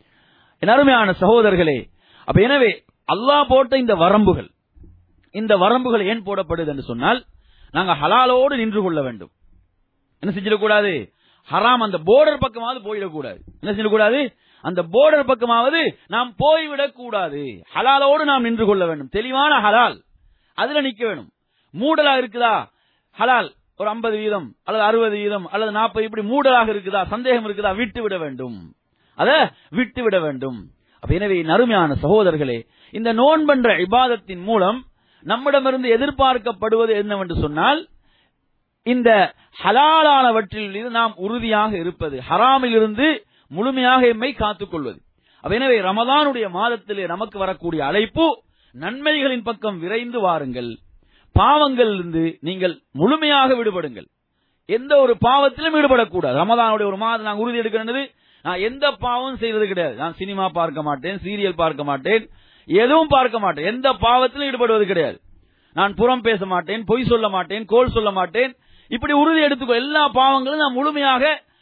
என் அருமையான சகோதரர்களே, அப்ப எனவே அல்லாஹ் போட்ட இந்த வரம்புகள், இந்த வரம்புகள் ஏன் போடப்படுது என்று சொன்னால் நாங்க ஹலாலோடு நின்று கொள்ள வேண்டும். என்ன செஞ்சிடக்கூடாது? ஹராம் அந்த போர்டர் பக்கமாவது போயிடக்கூடாது. என்ன செய்யக்கூடாது? அந்த போர்டர் பக்கமாவது நாம் போய்விடக் கூடாது. ஹலாலோடு நாம் நின்று கொள்ள வேண்டும். தெளிவான ஹலால், அதுல நிக்க வேணும். மூடலா இருக்குதா ஹலால், ஒரு ஐம்பது வீதம் அல்லது அறுபது வீதம் அல்லது நாற்பது, இப்படி மூடலாக இருக்குதா, சந்தேகம் இருக்குதா, விட்டு விட வேண்டும், அத விட்டு விட வேண்டும். அப்ப எனவே நறுமையான சகோதரர்களே, இந்த நோன்பென்ற இபாதத்தின் மூலம் நம்மிடமிருந்து எதிர்பார்க்கப்படுவது என்னவென்று சொன்னால் இந்த ஹலாலானவற்றில் நாம் உறுதியாக இருப்பது, ஹராமில் இருந்து முழுமையாக எம்மை காத்துக் கொள்வது. அப்ப எனவே ரமலானுடைய மாதத்திலே நமக்கு வரக்கூடிய அழைப்பு, நன்மைகளின் பக்கம் விரைந்து வாருங்கள், பாவங்களிலிருந்து நீங்கள் முழுமையாக விடுபடுங்கள். எந்த ஒரு பாவத்திலும் ஈடுபடக்கூடாது. ரமலானுடைய ஒரு மாதம் நாங்கள் உறுதி எடுக்கிறது, நான் எந்த பாவமும் செய்வது கிடையாது. நான் சினிமா பார்க்க மாட்டேன், சீரியல் பார்க்க மாட்டேன், எதுவும் பார்க்க மாட்டேன், எந்த பாவத்திலும் ஈடுபடுவது கிடையாது. நான் புறம் பேச மாட்டேன், பொய் சொல்ல மாட்டேன், கோல் சொல்ல மாட்டேன், இப்படி உறுதி எடுத்துக்கோ. எல்லா பாவங்களும் நான் முழுமையாக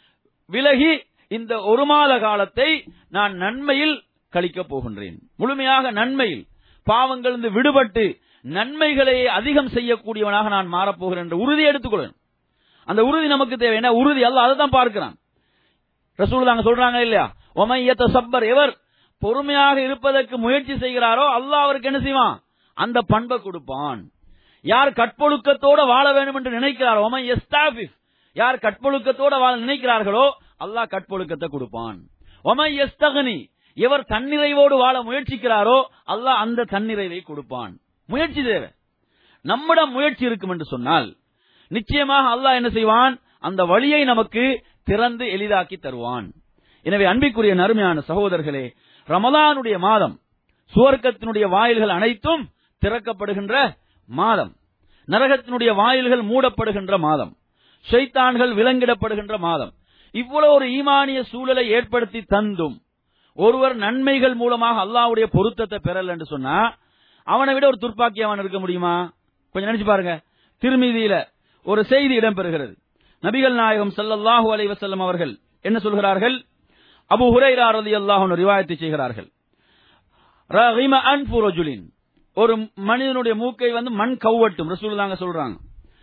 விலகி இந்த ஒரு மாத காலத்தை நான் நன்மையில் கழிக்கப் போகின்றேன். முழுமையாக நன்மையில், பாவங்கள் விடுபட்டு நன்மைகளை அதிகம் செய்யக்கூடியவனாக நான் மாறப்போகிறேன் என்ற உறுதி எடுத்துக்கொள்ளணும். அந்த உறுதி நமக்கு தேவை. என்ன உறுதி? அல்லாஹ் அதை தான் பார்க்கிறான். ரசூலுல்லாஹ் சொல்றாங்க இல்லையா, ஒமை யதஸப்பர், எவர் பொறுமையாக இருப்பதற்கு முயற்சி செய்கிறாரோ அல்லாஹ் அவருக்கு என்ன செய்வான்? அந்த பண்பை கொடுப்பான். யார் கற்பொழுக்கத்தோட வாழ வேண்டும் என்று நினைக்கிறாரோ, ஒமை யஸ்தாஃபிஃப், யார் கற்பொழுக்கத்தோட வாழ நினைக்கிறார்களோ அல்லாஹ் கற்பொழுக்கத்தை கொடுப்பான். ஒமை யஸ்தக்னி, எவர் தன்னிறைவோடு வாழ முயற்சிக்கிறாரோ அல்லாஹ் அந்த தன்னிறைவை கொடுப்பான். முயற்சி தேவை. நம்மிடம் முயற்சி இருக்கும் என்று சொன்னால் நிச்சயமாக அல்லாஹ் என்ன செய்வான்? அந்த வழியை நமக்கு திறந்து எளிதாக்கி தருவான். எனவே அன்பிற்குரிய நறுமையான சகோதரர்களே, ரமலானுடைய மாதம் சுவர்க்கத்தினுடைய வாயில்கள் அனைத்தும் திறக்கப்படுகின்ற மாதம், நரகத்தினுடைய வாயில்கள் மூடப்படுகின்ற மாதம், ஷைத்தான்கள் விலங்கிடப்படுகின்ற மாதம். இவ்வளவு ஒரு ஈமானிய சூழலை ஏற்படுத்தி தந்தும் ஒருவர் நன்மைகள் மூலமாக அல்லாஹ்வுடைய பொருத்தத்தை பெறல் என்று சொன்னா அவனை விட ஒரு துர்ப்பாக்கியவன் இருக்க முடியுமா? கொஞ்சம் நினைச்சு பாருங்க. திருமீதியில ஒரு செய்தி இடம்பெறுகிறது. நபிகள் நாயகம் ஸல்லல்லாஹு அலைஹி வஸல்லம் அவர்கள் என்ன சொல்கிறார்கள்? அபூ ஹுரைரா ரலியல்லாஹு அன்ஹு ரிவாயத் செய்கிறார்கள். ரகிம அன்ஃபு ரஜுலின், ஒரு மனிதனுடைய மூக்கை வந்து மண் கவ்வட்டும் ரசூலுல்லாஹ் சொல்றாங்க.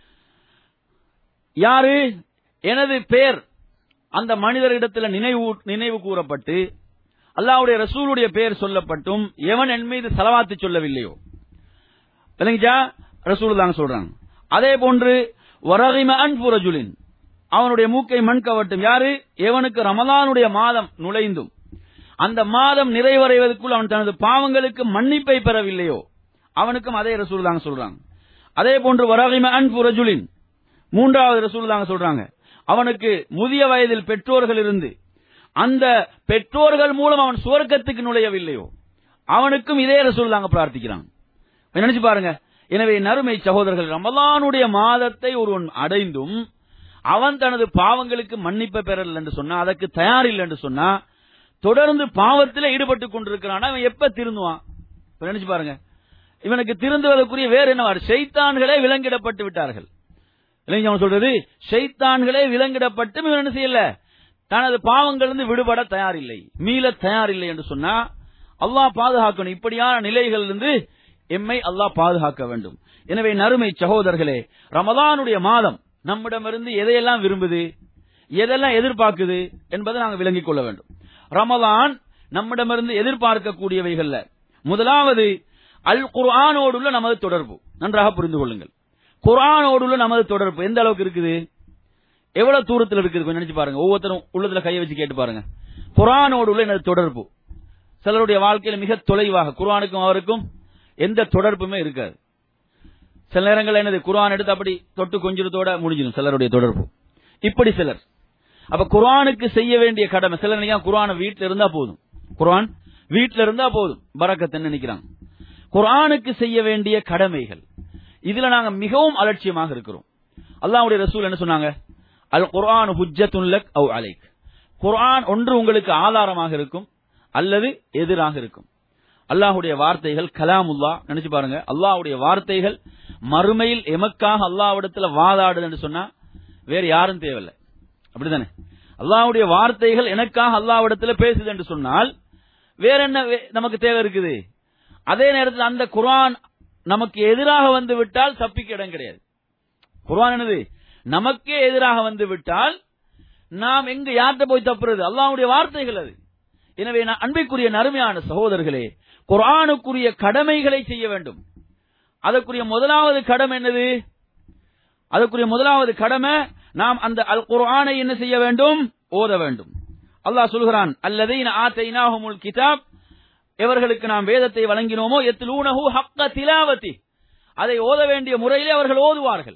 யாரு? எனது பேர் அந்த மனிதரிடத்தில் நினைவு நினைவு கூறப்பட்டு அல்லாஹ்வுடைய ரசூலுடைய பெயர் சொல்லப்பட்டும் எவன் என் மீது ஸலவாத்து சொல்லவில்லையோ, விளங்கிச்சா? ரசூலுல்லாஹ் சொல்றாங்க. அதே போன்று வரகிம அன்ஃபு ரஜுலின், அவனுடைய மூக்கை மண் கவட்டும். யாரு? எவனுக்கு ரமலானுடைய மாதம் நுழைந்தும் அந்த மாதம் நிறைவடைவதற்குள் அவன் தனது பாவங்களுக்கு மன்னிப்பை பெறவில்லையோ அவனுக்கும் அதே ரசூலுல்லாஹ் சொல்றாங்க. அதே போன்று வரகிம அன்ஃபு ரஜுலின், மூன்றாவது ரசூலுல்லாஹ் சொல்றாங்க, அவனுக்கு முதிய வயதில் பெற்றோர்கள் இருந்து அந்த பெற்றோர்கள் மூலம் அவன் சுவர்க்கத்துக்கு நுழையவில்லையோ அவனுக்கும் இதே ரசூலுல்லாஹ் பிரார்த்திக்கிறான். நினைச்சு பாருங்க. எனவே நறுமை சகோதரர்கள், ரமலானுடைய மாதத்தை ஒருவன் அடைந்தும் அவன் தனது பாவங்களுக்கு மன்னிப்பை பெறல் என்று சொன்னா, அதற்கு தயாரில்லை என்று சொன்னா, தொடர்ந்து பாவத்தில் ஈடுபட்டுக் கொண்டிருக்கிறான். அவன் எப்ப திருந்துவான்? நினைச்சு பாருங்க. இவனுக்கு திருந்துவதற்குரிய வேறு என்ன? ஷைத்தான்களே விலங்கிடப்பட்டு விட்டார்கள். அவன் சொல்றது, ஷைத்தான்களே விலங்கிடப்பட்டு இவன் என்ன செய்யல, தனது பாவங்களிலிருந்து விடுபட தயாரில்லை, மீள தயாரில்லை என்று சொன்னா அல்லாஹ் பாதுகாக்கணும். இப்படியான நிலைகளிலிருந்து எம்மை அல்லாஹ் பாதுகாக்க வேண்டும். எனவே நறுமை சகோதரர்களே, ரமலானுடைய மாதம் நம்மிடமிருந்து எதையெல்லாம் விரும்புது, எதெல்லாம் எதிர்பார்க்குது என்பதை நாங்கள் விளங்கிக் கொள்ள வேண்டும். ரமலான் நம்மிடமிருந்து எதிர்பார்க்கக்கூடியவைகள்ல முதலாவது அல் குர்ஆனோடுள்ள நமது தொடர்பு. நன்றாக புரிந்து கொள்ளுங்கள். குர்ஆனோடுள்ள நமது தொடர்பு எந்த அளவுக்கு இருக்குது, எவ்வளவு தூரத்தில் இருக்குது கொஞ்சம் நினைச்சு பாருங்க. ஒவ்வொருத்தரும் உள்ளத்துல கையை வச்சு கேட்டு பாருங்க. குர்ஆனோடுள்ள எனது தொடர்பு. சிலருடைய வாழ்க்கையில மிக தொலைவாக குர்ஆனுக்கும் அவருக்கும் எந்த தொடர்புமே இருக்காது. சில நேரங்கள் என்னது, குர்ஆன் எடுத்து அப்படி தொட்டு கொஞ்சத்தோட முடிஞ்சிடும் சிலருடைய தொடர்பு. இப்படி சிலர். அப்ப குர்ஆனுக்கு செய்ய வேண்டிய கடமை, சிலர் நினைக்கிறாங்க குர்ஆன் வீட்டில் இருந்தா போதும், குர்ஆன் வீட்டில் இருந்தா போதும் பரக்கத்துன்னு நினைக்கிறாங்க. குர்ஆனுக்கு செய்ய வேண்டிய கடமைகள், இதுல நாங்க மிகவும் அலட்சியமாக இருக்கிறோம். அல்லாஹ்வுடைய ரசூல் என்ன சொன்னாங்க? அல் குர்ஆன் ஹுஜ்ஜத்துன் லக் அவ் அலைக். குர்ஆன் ஒன்று உங்களுக்கு ஆதாரமாக இருக்கும் அல்லது எதிராக இருக்கும். அல்லாஹ்வுடைய வார்த்தைகள் கலாமுல்லா. நினைச்சு பாருங்க, அல்லாஹ்வுடைய வார்த்தைகள் மறுமையில் எமக்காக அல்லாஹ்விடத்துல வாதாடுது என்று சொன்னா வேற யாரும் தேவையில்லை. அப்படித்தானே? அல்லாஹ்வுடைய வார்த்தைகள் எனக்காக அல்லாஹ்விடத்துல பேசுது என்று சொன்னால் வேற என்ன நமக்கு தேவை இருக்குது? அதே நேரத்தில் அந்த குர்ஆன் நமக்கு எதிராக வந்து விட்டால் தப்பிக்க இடம் கிடையாது. குர்ஆன் என்னது, நமக்கே எதிராக வந்து விட்டால் நாம் எங்க யார்கிட்ட போய் தப்புறது? அல்லாஹ்வுடைய வார்த்தைகள் அது. எனவே நான் அன்பிற்குரிய நறுமையான சகோதரர்களே, குர்ஆனுக்குரிய கடமைகளை செய்ய வேண்டும். அதற்குரிய முதலாவது கடமை என்னது? அதற்குரிய முதலாவது கடமை நாம் அந்த அல் குர்ஆனை என்ன செய்ய வேண்டும்? ஓத வேண்டும். அல்லாஹ் சொல்கிறான், அல்லதீன ஆதைனாஹுமுல் கிதாப், எவர்களுக்கு நாம் வேதத்தை வழங்கினோமோ யத்லூனஹு ஹக்க திலாவதி, அதை ஓத வேண்டிய முறையிலே அவர்கள் ஓதுவார்கள்.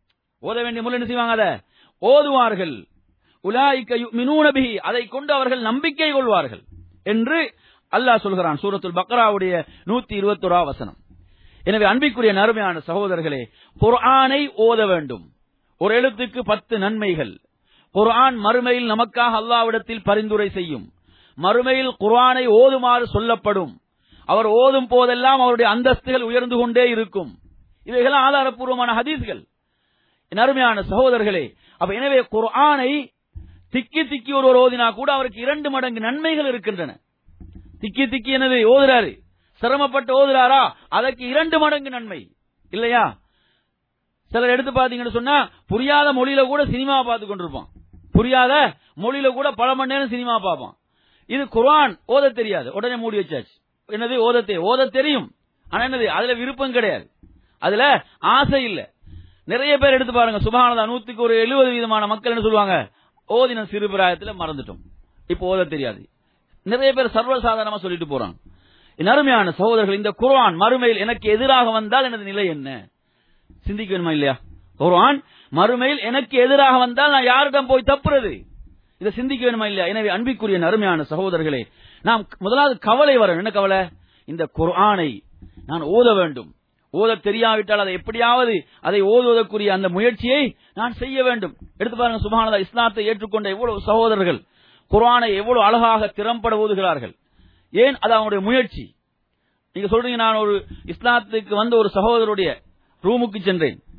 ஓத வேண்டிய முறையில் என்ன செய்வாங்க? அதை ஓதுவார்கள். உலாயிக யுமினூன பிஹி, அதை கொண்டு அவர்கள் நம்பிக்கை கொள்வார்கள் என்று அல்லாஹ் சொல்கிறான். சூரத்துல் பக்ராவுடைய நூத்தி இருபத்தி ஓராவது வசனம். எனவே அன்பிற்குரிய நறுமையான சகோதரர்களே, குர்ஆனை ஓத வேண்டும். ஒரு எழுத்துக்கு பத்து நன்மைகள். குர்ஆன் மறுமையில் நமக்காக அல்லாஹ்விடத்தில் பரிந்துரை செய்யும். மறுமையில் குர்ஆனை ஓதுமாறு சொல்லப்படும். அவர் ஓதும் போதெல்லாம் அவருடைய அந்தஸ்துகள் உயர்ந்து கொண்டே இருக்கும். இவைகள் ஆதாரப்பூர்வமான ஹதீஸ்கள். நறுமையான சகோதரர்களே, அப்ப எனவே குர்ஆனை திக்கி திக்கி ஒருவர் ஓதினா கூட அவருக்கு இரண்டு மடங்கு நன்மைகள் இருக்கின்றன. திக்கி திக்கி என்னது ஓதுறாரு, சிரமப்பட்டு ஓதுறாரா, அதற்கு இரண்டு மடங்கு நன்மை இல்லையா? சிலர் எடுத்து பாத்தீங்கன்னு சொன்னா புரியாத மொழியில கூட சினிமா பார்த்து கொண்டிருப்பான். புரியாத மொழியில கூட பல மணி நேரம் சினிமா பார்ப்பான். இது குர்ஆன் ஓத தெரியாது, உடனே மூடி வச்சாச்சு. என்னது ஓதத்தை ஓத தெரியும், ஆனா என்னது அதுல விருப்பம் கிடையாது, அதுல ஆசை இல்ல. நிறைய பேர் எடுத்து பாருங்க, சுப்ஹானல்லாஹ், நூத்துக்கு ஒரு எழுபது விதமான மக்கள் என்ன சொல்லுவாங்க? ஓதின சிறு பிராயத்துல மறந்துட்டோம், இப்ப ஓத தெரியாது. நிறைய பேர் சர்வசாதாரணமா சொல்லிட்டு போறாங்க. அருமையான சகோதரர்கள், இந்த குர்ஆன் மறுமையில் எனக்கு எதிராக வந்தால் எனது நிலை என்ன? சிந்திக்க வேணுமா இல்லையா? குர்ஆன் மறுமையில் எனக்கு எதிராக வந்தால் நான் யாரிடம் போய் தப்புறது? இதை சிந்திக்க வேணுமா இல்லையா? எனவே அன்பிற்குரிய அருமையான சகோதரர்களே, நாம் முதலாவது கவலை வரும். என்ன கவலை? இந்த குர்ஆனை நான் ஓத வேண்டும். ஓத தெரியாவிட்டால் அதை எப்படியாவது அதை ஓதுவதற்குரிய அந்த முயற்சியை நான் செய்ய வேண்டும். எடுத்து பாருங்க, சுப்ஹானல்லாஹ், இஸ்லாத்தை ஏற்றுக்கொண்ட எவ்வளவு சகோதரர்கள் குர்ஆனை எவ்வளவு அழகாக திறம்பட ஓதுகிறார்கள். ஏன்? அது அவனுடைய முயற்சி. நீங்க சொல்றீங்க, நான் ஒரு இஸ்லாத்துக்கு வந்த ஒரு சகோதரருடைய ரூமுக்கு சென்றேன்.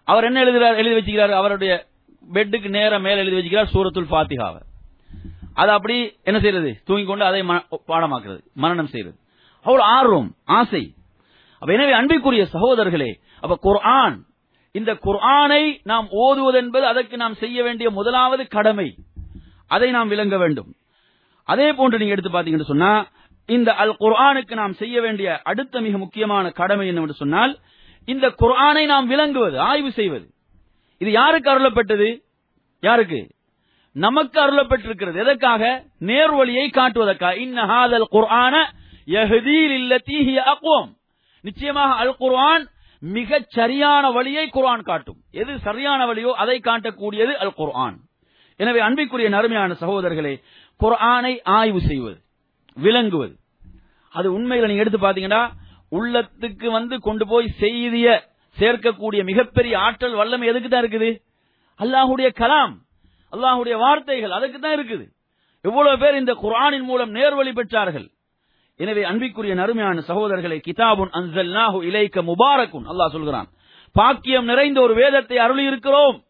அவர் என்ன எழுதுகிறார், எழுதி வச்சுக்கிறார், அவருடைய பெட்டுக்கு நேர மேல எழுதி வச்சுக்கிறார் சூரத்துல் ஃபாத்திஹாவை. அது அப்படி என்ன செய்யறது, தூங்கிக் கொண்டு அதை பாடமாக்குறது, மனனம் செய்யறது. அவ்வளவு ஆர்வம், ஆசை. அப்ப எனவே அன்பிற்குரிய சகோதரர்களே, அப்ப குர்ஆன், இந்த குர்ஆனை நாம் ஓதுவது என்பது அதற்கு நாம் செய்ய வேண்டிய முதலாவது கடமை. அதை நாம் விளங்க வேண்டும். அதே போன்று நீங்க எடுத்து பாத்தீங்கன்னு சொன்னா, இந்த அல் குர்ஆனுக்கு நாம் செய்ய வேண்டிய அடுத்த மிக முக்கியமான கடமை என்னவென்று சொன்னால், இந்த குர்ஆனை நாம் விளங்குவது, ஆய்வு செய்வது. இது யாருக்கு அருளப்பட்டது? யாருக்கு? நமக்கு அருளப்பட்டிருக்கிறது. எதற்காக? நேர்வழியை காட்டுவதற்காக. இன்ன ஹாதல் குர்ஆன யஹ்தீ லில்லதீ ஹிய அக்வம். நிச்சயமாக அல் குர்ஆன் மிகச் சரியான வழியை குர்ஆன் காட்டும். எது சரியான வழியோ அதை காட்டக்கூடியது அல் குர்ஆன். எனவே அன்பிற்குரிய நறுமையான சகோதரர்களே, குர்ஆனை ஆய்வு செய்வது, விளங்குவது, அது உண்மையில நீங்க எடுத்து பாத்தீங்கன்னா உள்ளத்துக்கு வந்து கொண்டு போய் செய்திய சேர்க்கக்கூடிய மிகப்பெரிய ஆற்றல் வல்லமை எதுக்கு தான் இருக்குது? அல்லாஹ்வுடைய கலாம், அல்லாஹ்வுடைய வார்த்தைகள், அதுக்கு தான் இருக்குது. எவ்வளவு பேர் இந்த குர்ஆனின் மூலம் நேர்வழி பெற்றார்கள். எனவே அன்பிற்குரிய நறுமையான சகோதரர்களே, கிதாபுன் அன்ஸல்நாஹு இலைக்க முபாரக்குன், அல்லாஹ் சொல்கிறான், பாக்கியம் நிறைந்த ஒரு வேதத்தை அருளி இருக்கிறோம்.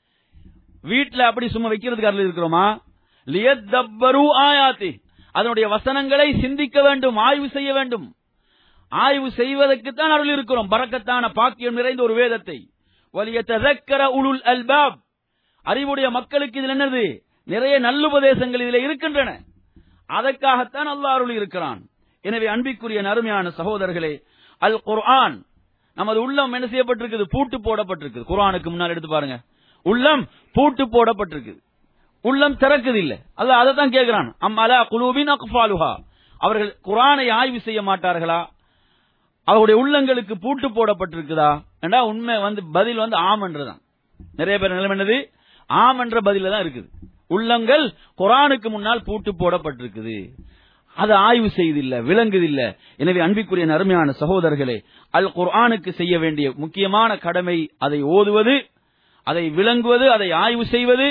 வீட்டுல அப்படி சும்மா வைக்கிறதுக்கு அருளி இருக்கிறோமா? லியத்தப்பரு ஆயாத்தி, அதனுடைய வசனங்களை சிந்திக்க வேண்டும், ஆய்வு செய்ய வேண்டும். ஆய்வு செய்வதற்குத்தான் அருள் இருக்கிறோம், பரக்கத்தான பாக்கியம் நிறைந்த ஒரு வேதத்தை. வலியதஸக்கர உலுல் அல்பாப், அறிவுடைய மக்களுக்கு இதில் என்னது, நிறைய நல்லுபதேசங்கள் இதில் இருக்கின்றன. அதற்காகத்தான் அல்லாஹ் அருள் இருக்கிறான். எனவே அன்பிற்குரிய நறுமையான சகோதரர்களே, அல் குர்ஆன் நமது உள்ளம் என்ன செய்யப்பட்டிருக்குது? பூட்டு போடப்பட்டிருக்கு. குர்ஆனுக்கு முன்னால் எடுத்து பாருங்க, உள்ளம் பூட்டு போடப்பட்டிருக்கு, உள்ளம் திறக்குது இல்ல. அல்லாஹ் அதை தான் கேட்கிறான். அம் அலா குலூபின் அக்ஃபாலுஹா, அவர்கள் குர்ஆனை ஆய்வு செய்ய மாட்டார்களா? அவருடைய உள்ளங்களுக்கு பூட்டு போடப்பட்டிருக்குதா என்றா உண்மை வந்து பதில் வந்து ஆம் என்றுதான். நிறைய பேர் நிலைமை என்னது? ஆம் என்ற பதில தான் இருக்குது. உள்ளங்கள் குர்ஆனுக்கு முன்னால் பூட்டு போடப்பட்டிருக்குது, அது ஆய்வு செய்தில்ல, விளங்குதில்ல. எனவே அன்பிற்குரிய நறுமையான சகோதரர்களே, அல் குர்ஆனுக்கு செய்ய வேண்டிய முக்கியமான கடமை அதை ஓதுவது, அதை விளங்குவது, அதை ஆய்வு செய்வது.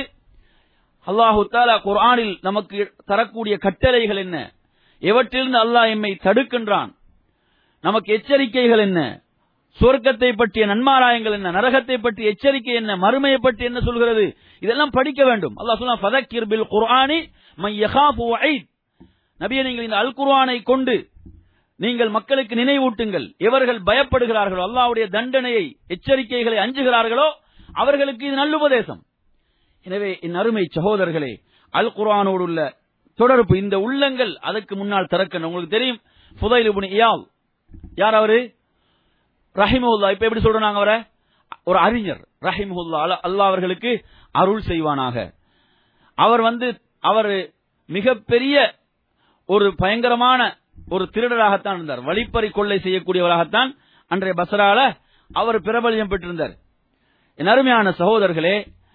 அல்லாஹு தஆலா குர்ஆனில் நமக்கு தரக்கூடிய கட்டளைகள் என்ன, எவற்றிலிருந்து அல்லாஹ் எம்மை தடுக்கின்றான், நமக்கு எச்சரிக்கைகள் என்ன, சொர்க்கத்தை பற்றிய நன்மாராயங்கள் என்ன, நரகத்தை பற்றிய எச்சரிக்கை என்ன, மறுமையை பற்றி என்ன சொல்கிறது, இதெல்லாம் படிக்க வேண்டும். அல்லாஹ் சொன்னான், ஃபதக்கிர் பில் குர்ஆனி மன் யகாஃபு வஈத். நபியே, நீங்கள் இந்த அல் குர்ஆனை கொண்டு நீங்கள் மக்களுக்கு நினைவூட்டுங்கள், எவர்கள் பயப்படுகிறார்களோ, அல்லாஹ்வுடைய தண்டனையை, எச்சரிக்கைகளை அஞ்சுகிறார்களோ அவர்களுக்கு இது நல்லுபதேசம். எனவே என் அருமை சகோதரர்களே, அல் குர்ஆனோடு உள்ள தொடர்பு, இந்த உள்ளங்கள் அதற்கு முன்னால் திறக்கணும். உங்களுக்கு தெரியும், ஃபுதைல் இப்னு இயால், யார் அவரு? ரஹிமஹுல்லாஹ். இப்ப எப்படி சொல்றாங்க அவரை? ஒரு அறிஞர். ரஹிமஹுல்லாஹ், அல்லாஹ் அவர்களுக்கு அருள் செய்வானாக. அவர் வந்து அவர் மிகப்பெரிய ஒரு பயங்கரமான ஒரு திருடராகத்தான் இருந்தார், வழிப்பறி கொள்ளை செய்யக்கூடியவராகத்தான் அன்றைய பஸ்ரால அவர் பிரபல்யம் பெற்றிருந்தார். என் அருமையான சகோதரர்களே,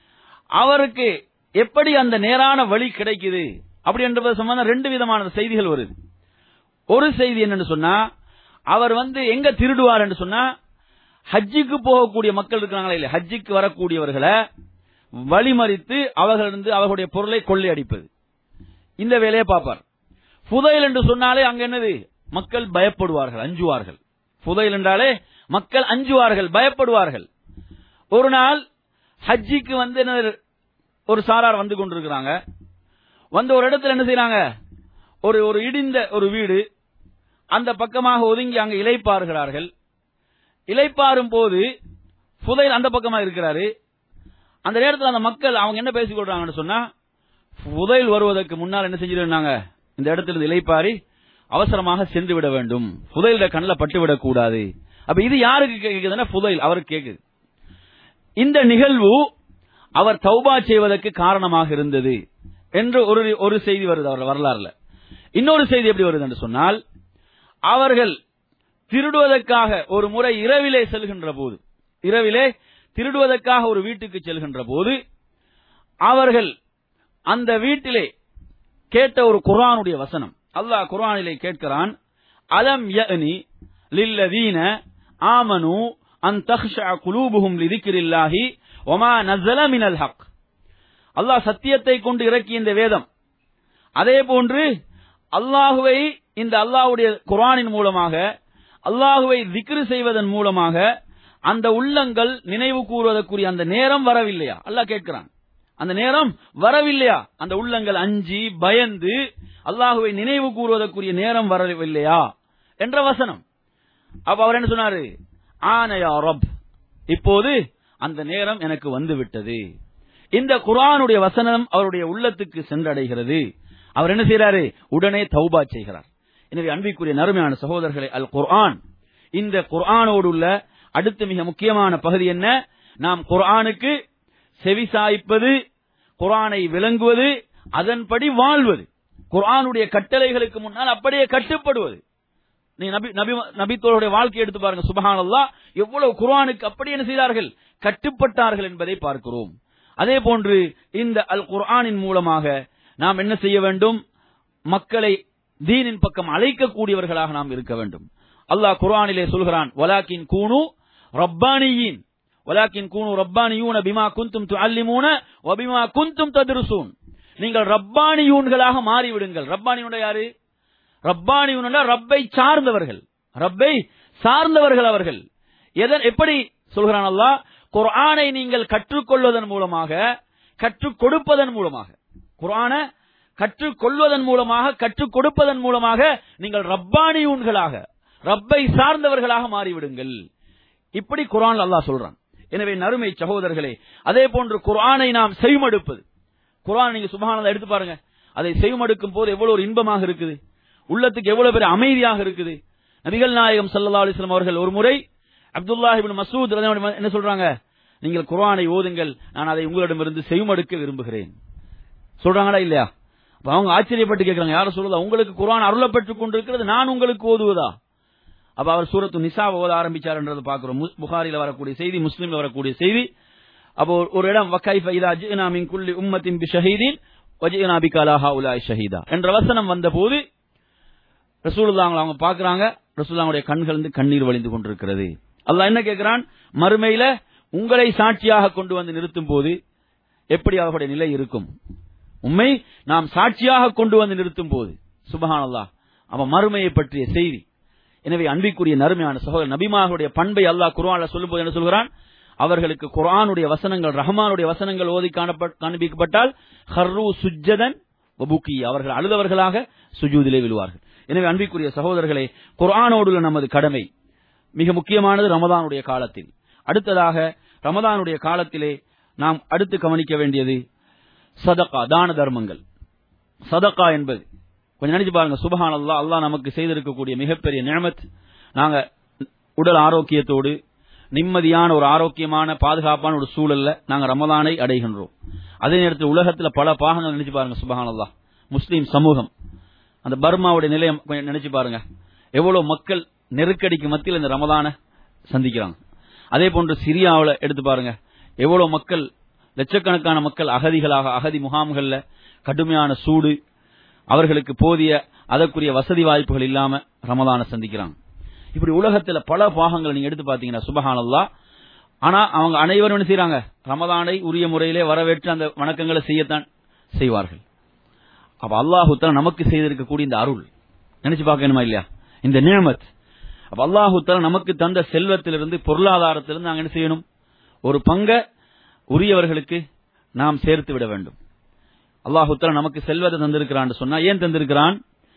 அவருக்கு எப்படி அந்த நேரான வழி கிடைக்குது அப்படி என்பது சம்பந்தம் ரெண்டு விதமான செய்திகள் வருது. ஒரு செய்தி என்னன்னு சொன்னா, அவர் வந்து எங்க திருடுவார் என்று சொன்னா, ஹஜ்ஜுக்கு போகக்கூடிய மக்கள் இருக்கிறாங்களா இல்ல, ஹஜ்ஜுக்கு வரக்கூடியவர்களை வழிமறித்து அவர்களிருந்து அவர்களுடைய பொருளை கொள்ளையடிப்பது, இந்த வேலையை பார்ப்பார். ஃபுதைல் என்று சொன்னாலே அங்க என்னது, மக்கள் பயப்படுவார்கள், அஞ்சுவார்கள். ஃபுதைல் என்றாலே மக்கள் அஞ்சுவார்கள், பயப்படுவார்கள். ஒரு நாள் ஹஜ்ஜிக்கு வந்து ஒரு சாரார் வந்து கொண்டிருக்கிறாங்க. வந்து ஒரு இடத்துல என்ன செய்யறாங்க, ஒரு ஒரு இடிந்த ஒரு வீடு, அந்த பக்கமாக ஒதுங்கி அங்க இளைப்பாறுகிறார்கள். இளைப்பாறும் போது ஃபுதைல் அந்த பக்கமா இருக்கிறாரு. அந்த நேரத்தில் அந்த மக்கள் அவங்க என்ன பேசிக் கொள்றாங்கன்னு சொன்னா, ஃபுதைல் வருவதற்கு முன்னால் என்ன செஞ்சிருந்தாங்க, இந்த இடத்துல இளைப்பாரி அவசரமாக சென்று விட வேண்டும், ஃபுதைல கண்ணில் பட்டுவிடக் கூடாது. அப்ப இது யாருக்கு கேக்குதுன்னா, ஃபுதைல் அவருக்கு கேக்குது. இந்த நிகழ்வு அவர் தௌபா செய்வதற்கு காரணமாக இருந்தது என்று ஒரு ஒரு செய்தி வருது அவர் வரலாறுல. இன்னொரு செய்தி எப்படி வருது என்று சொன்னால், அவர்கள் திருடுவதற்காக ஒரு முறை இரவிலே செல்கின்ற போது, இரவிலே திருடுவதற்காக ஒரு வீட்டுக்கு செல்கின்ற போது அவர்கள் அந்த வீட்டிலே கேட்ட ஒரு குர்ஆனுடைய வசனம், அல்லாஹ் குர்ஆனிலே கேட்கிறான், அலம் யஅனி லில்லதீன ஆமனு அன் தக்ஷஅ குலூபுஹும் லிதிக்ரில்லாஹி வமா நஸல மினல் ஹக். அல்லாஹ் சத்தியத்தை கொண்டு இறக்கிய இந்த வேதம், அதே போன்று அல்லாஹுவை இந்த அல்லாஹ்வுடைய குர்ஆனின் மூலமாக அல்லாஹுவை திக்ர் செய்வதன் மூலமாக அந்த உள்ளங்கள் நினைவு கூறுவதற்குரிய அந்த நேரம் வரவில்லையா? அல்லாஹ் கேட்கிறான். அந்த நேரம் வரவில்லையா? அந்த உள்ளங்கள் அஞ்சி பயந்து அல்லாஹுவை நினைவு கூறுவதற்குரிய நேரம் வரவில்லையா என்ற வசனம். அப்ப அவர் என்ன சொன்னாரு? ஆனயா ரப், இப்போது அந்த நேரம் எனக்கு வந்து விட்டது. இந்த குர்ஆனுடைய வசனம் அவருடைய உள்ளத்துக்கு சென்றடைகிறது. அவர் என்ன செய்யறாரு? உடனே தௌபா செய்கிறார். எனவே அன்பிற்குரிய நறுமையான சகோதரர்களே, அல் குர்ஆன், இந்த குர்ஆனோடு உள்ள அடுத்த மிக முக்கியமான பகுதி என்ன? நாம் குர்ஆனுக்கு செவிசாய்ப்பது, குர்ஆனை விளங்குவது, அதன்படி வாழ்வது, குர்ஆனுடைய கட்டளைகளுக்கு முன்னால் அப்படியே கட்டுப்படுவது. நீ நபி நபி நபித்தோருடைய வாழ்க்கை எடுத்து பாருங்க. சுப்ஹானல்லாஹ், எவ்வளவு குர்ஆனுக்கு அப்படி என்ன செய்தார்கள்? கட்டுப்பட்டார்கள் என்பதை பார்க்கிறோம். அதே போன்று இந்த அல் குர்ஆனின் மூலமாக நாம் என்ன செய்ய வேண்டும்? மக்களை தீனின் பக்கம் அழைக்கக்கூடியவர்களாக நாம் இருக்க வேண்டும். அல்லாஹ் குர்ஆனிலே சொல்கிறான், வலாக்கின் கூனு ரப்பானியின், வலாக்கின் கூனு ரப்பானியூன பிமா குன்தும் துஅல்லிமூன வ பிமா குன்தும் தத்ருசூன். நீங்கள் ரப்பானியூன்களாக மாறிவிடுங்கள். ரப்பானியூன் யாரு? ரப்பானியூன் ரப்பை சார்ந்தவர்கள், ரப்பை சார்ந்தவர்கள் அவர்கள். எதன் எப்படி சொல்கிறான் அல்லாஹ்? குர்ஆனை நீங்கள் கற்றுக்கொள்வதன் மூலமாக, கற்றுக் கொடுப்பதன் மூலமாக, குர்ஆனை கற்றுக் கொள்வதன் மூலமாக, கற்றுக் கொடுப்பதன் மூலமாக நீங்கள் ரப்பானியூன்களாக, ரப்பை சார்ந்தவர்களாக மாறிவிடுங்கள். இப்படி குர்ஆன் அல்லாஹ் சொல்றான். எனவே நறுமை சகோதரர்களே, அதே போன்று குர்ஆனை நாம் செவிமடுப்பது. குர்ஆன் நீங்க சுப்ஹானல்லாஹ் எடுத்து பாருங்க. அதை செவிமடுக்கும் போது எவ்வளவு ஒரு இன்பமாக இருக்குது, உள்ளத்துக்கு எவ்வளவு பெரிய அமைதியாக இருக்குது. நபிகள் நாயகம் ஸல்லல்லாஹு அலைஹி வஸல்லம் அவர்கள் ஒரு முறை அப்துல்லாஹ் இப்னு மஸ்ஊத் ரலியல்லாஹு அன்ஹு என்ன சொல்றாங்க? நீங்கள் குர்ஆனை ஓதுங்கள், நான் அதை உங்களிடமிருந்து செவிமடுக்க விரும்புகிறேன். சொல்றாங்களா இல்லையா? அவங்க ஆச்சரியப்பட்டு கேட்கிறாங்க, யார சொல்லுதா, உங்களுக்கு குர்ஆன் அருளப்பட்டுக் கொண்டிருக்கிறது, நான் உங்களுக்கு ஓதுவதா? அப்ப அவர் சூரத்து நிசாவை ஓத ஆரம்பிச்சார் என்றது பார்க்கிறோம். புகாரில வரக்கூடிய செய்தி, முஸ்லிம்ல வரக்கூடிய செய்தி. அப்போ ஒரு இடம், வகைஃப இதா ஜினா மின் குல்லி உம்மத்தின் பிஷஹீதின் வஜினா பிக அலா ஹாஉலாஇ ஷஹீதா என்ற வசனம் வந்தபோது ரசூலுல்லாஹ் அவங்க பார்க்கறாங்க, ரசூலுல்லாஹ்வுடைய கண்கள் இருந்து கண்ணீர் வழிந்து கொண்டிருக்கிறது. அல்லாஹ் என்ன கேட்கிறான்? மறுமையில உங்களை சாட்சியாக கொண்டு வந்து நிறுத்தும் போது எப்படி அவருடைய நிலை இருக்கும்? உண்மை நாம் சாட்சியாக கொண்டு வந்து நிறுத்தும் போது, சுப்ஹானல்லாஹ், அவன் மறுமையை பற்றிய செய்தி. எனவே அன்பிற்குரிய நறுமையான சகோதரர், நபிமார்களுடைய பண்பை அல்லாஹ் குர்ஆன்ல சொல்லும்போது என்ன சொல்கிறான்? அவர்களுக்கு குர்ஆனுடைய வசனங்கள், ரஹ்மானுடைய வசனங்கள் ஓதி காண்பிக்கப்பட்டால் ஹர்ரு சுஜ்ஜதன் வபுகி, அவர்கள் அழுதவர்களாக சுஜூதிலே விழுவார்கள். எனவே அன்பிற்குரிய சகோதரர்களே, குர்ஆனோடு நமது கடமை மிக முக்கியமானது ரமதானுடைய காலத்தில். அடுத்ததாக ரமதானுடைய காலத்திலே நாம் அடுத்து கவனிக்க வேண்டியது சதகா, தான தர்மங்கள். சதகா என்பது கொஞ்சம் நினைச்சு பாருங்க. சுப்ஹானல்லாஹ், அல்லாஹ் நமக்கு செய்திருக்கக்கூடிய மிகப்பெரிய நிஅமத். நாங்க உடல் ஆரோக்கியத்தோடு நிம்மதியான ஒரு ஆரோக்கியமான பாதுகாப்பான ஒரு சூழல்ல நாங்க ரமதானை அடைகின்றோம். அதே நேரத்தில் உலகத்தில் பல பாகங்கள் நினைச்சு பாருங்க. சுப்ஹானல்லாஹ், முஸ்லீம் சமூகம், அந்த பர்மாவுடைய நிலையம் கொஞ்சம் நினைச்சு பாருங்க. எவ்வளவு மக்கள் நெருக்கடிக்கு மத்தியில் இந்த ரமதானை சந்திக்கிறாங்க. அதே போன்று சிரியாவில் எடுத்து பாருங்க, எவ்வளவு மக்கள், லட்சக்கணக்கான மக்கள் அகதிகளாக அகதி முகாம்கள்ல, கடுமையான சூடு, அவர்களுக்கு போதிய அதற்குரிய வசதி வாய்ப்புகள் இல்லாம ரமதானை சந்திக்கிறாங்க. இப்படி உலகத்துல பல பாகங்களை நீங்க எடுத்து பாத்தீங்கன்னா சுப்ஹானல்லாஹ். ஆனா அவங்க அனைவரும் என்ன செய்யறாங்க? ரமதானை உரிய முறையிலே வரவேற்று அந்த வணக்கங்களை செய்யத்தான் செய்வார்கள். அப்ப அல்லாஹு தஆலா நமக்கு செய்திருக்கக்கூடிய இந்த அருள் நினைச்சு பார்க்கணுமா இல்லையா? இந்த நிஅமத். அப்ப அல்லாஹு தஆலா நமக்கு தந்த செல்வத்திலிருந்து, பொருளாதாரத்திலிருந்து நாங்க என்ன செய்யணும்? ஒரு பங்கை உரியவர்களுக்கு நாம் சேர்த்து விட வேண்டும். அல்லாஹு தஆலா நமக்கு செல்வத்தை தந்திருக்கிறான் சொன்னா ஏன் தந்திருக்கிறான்?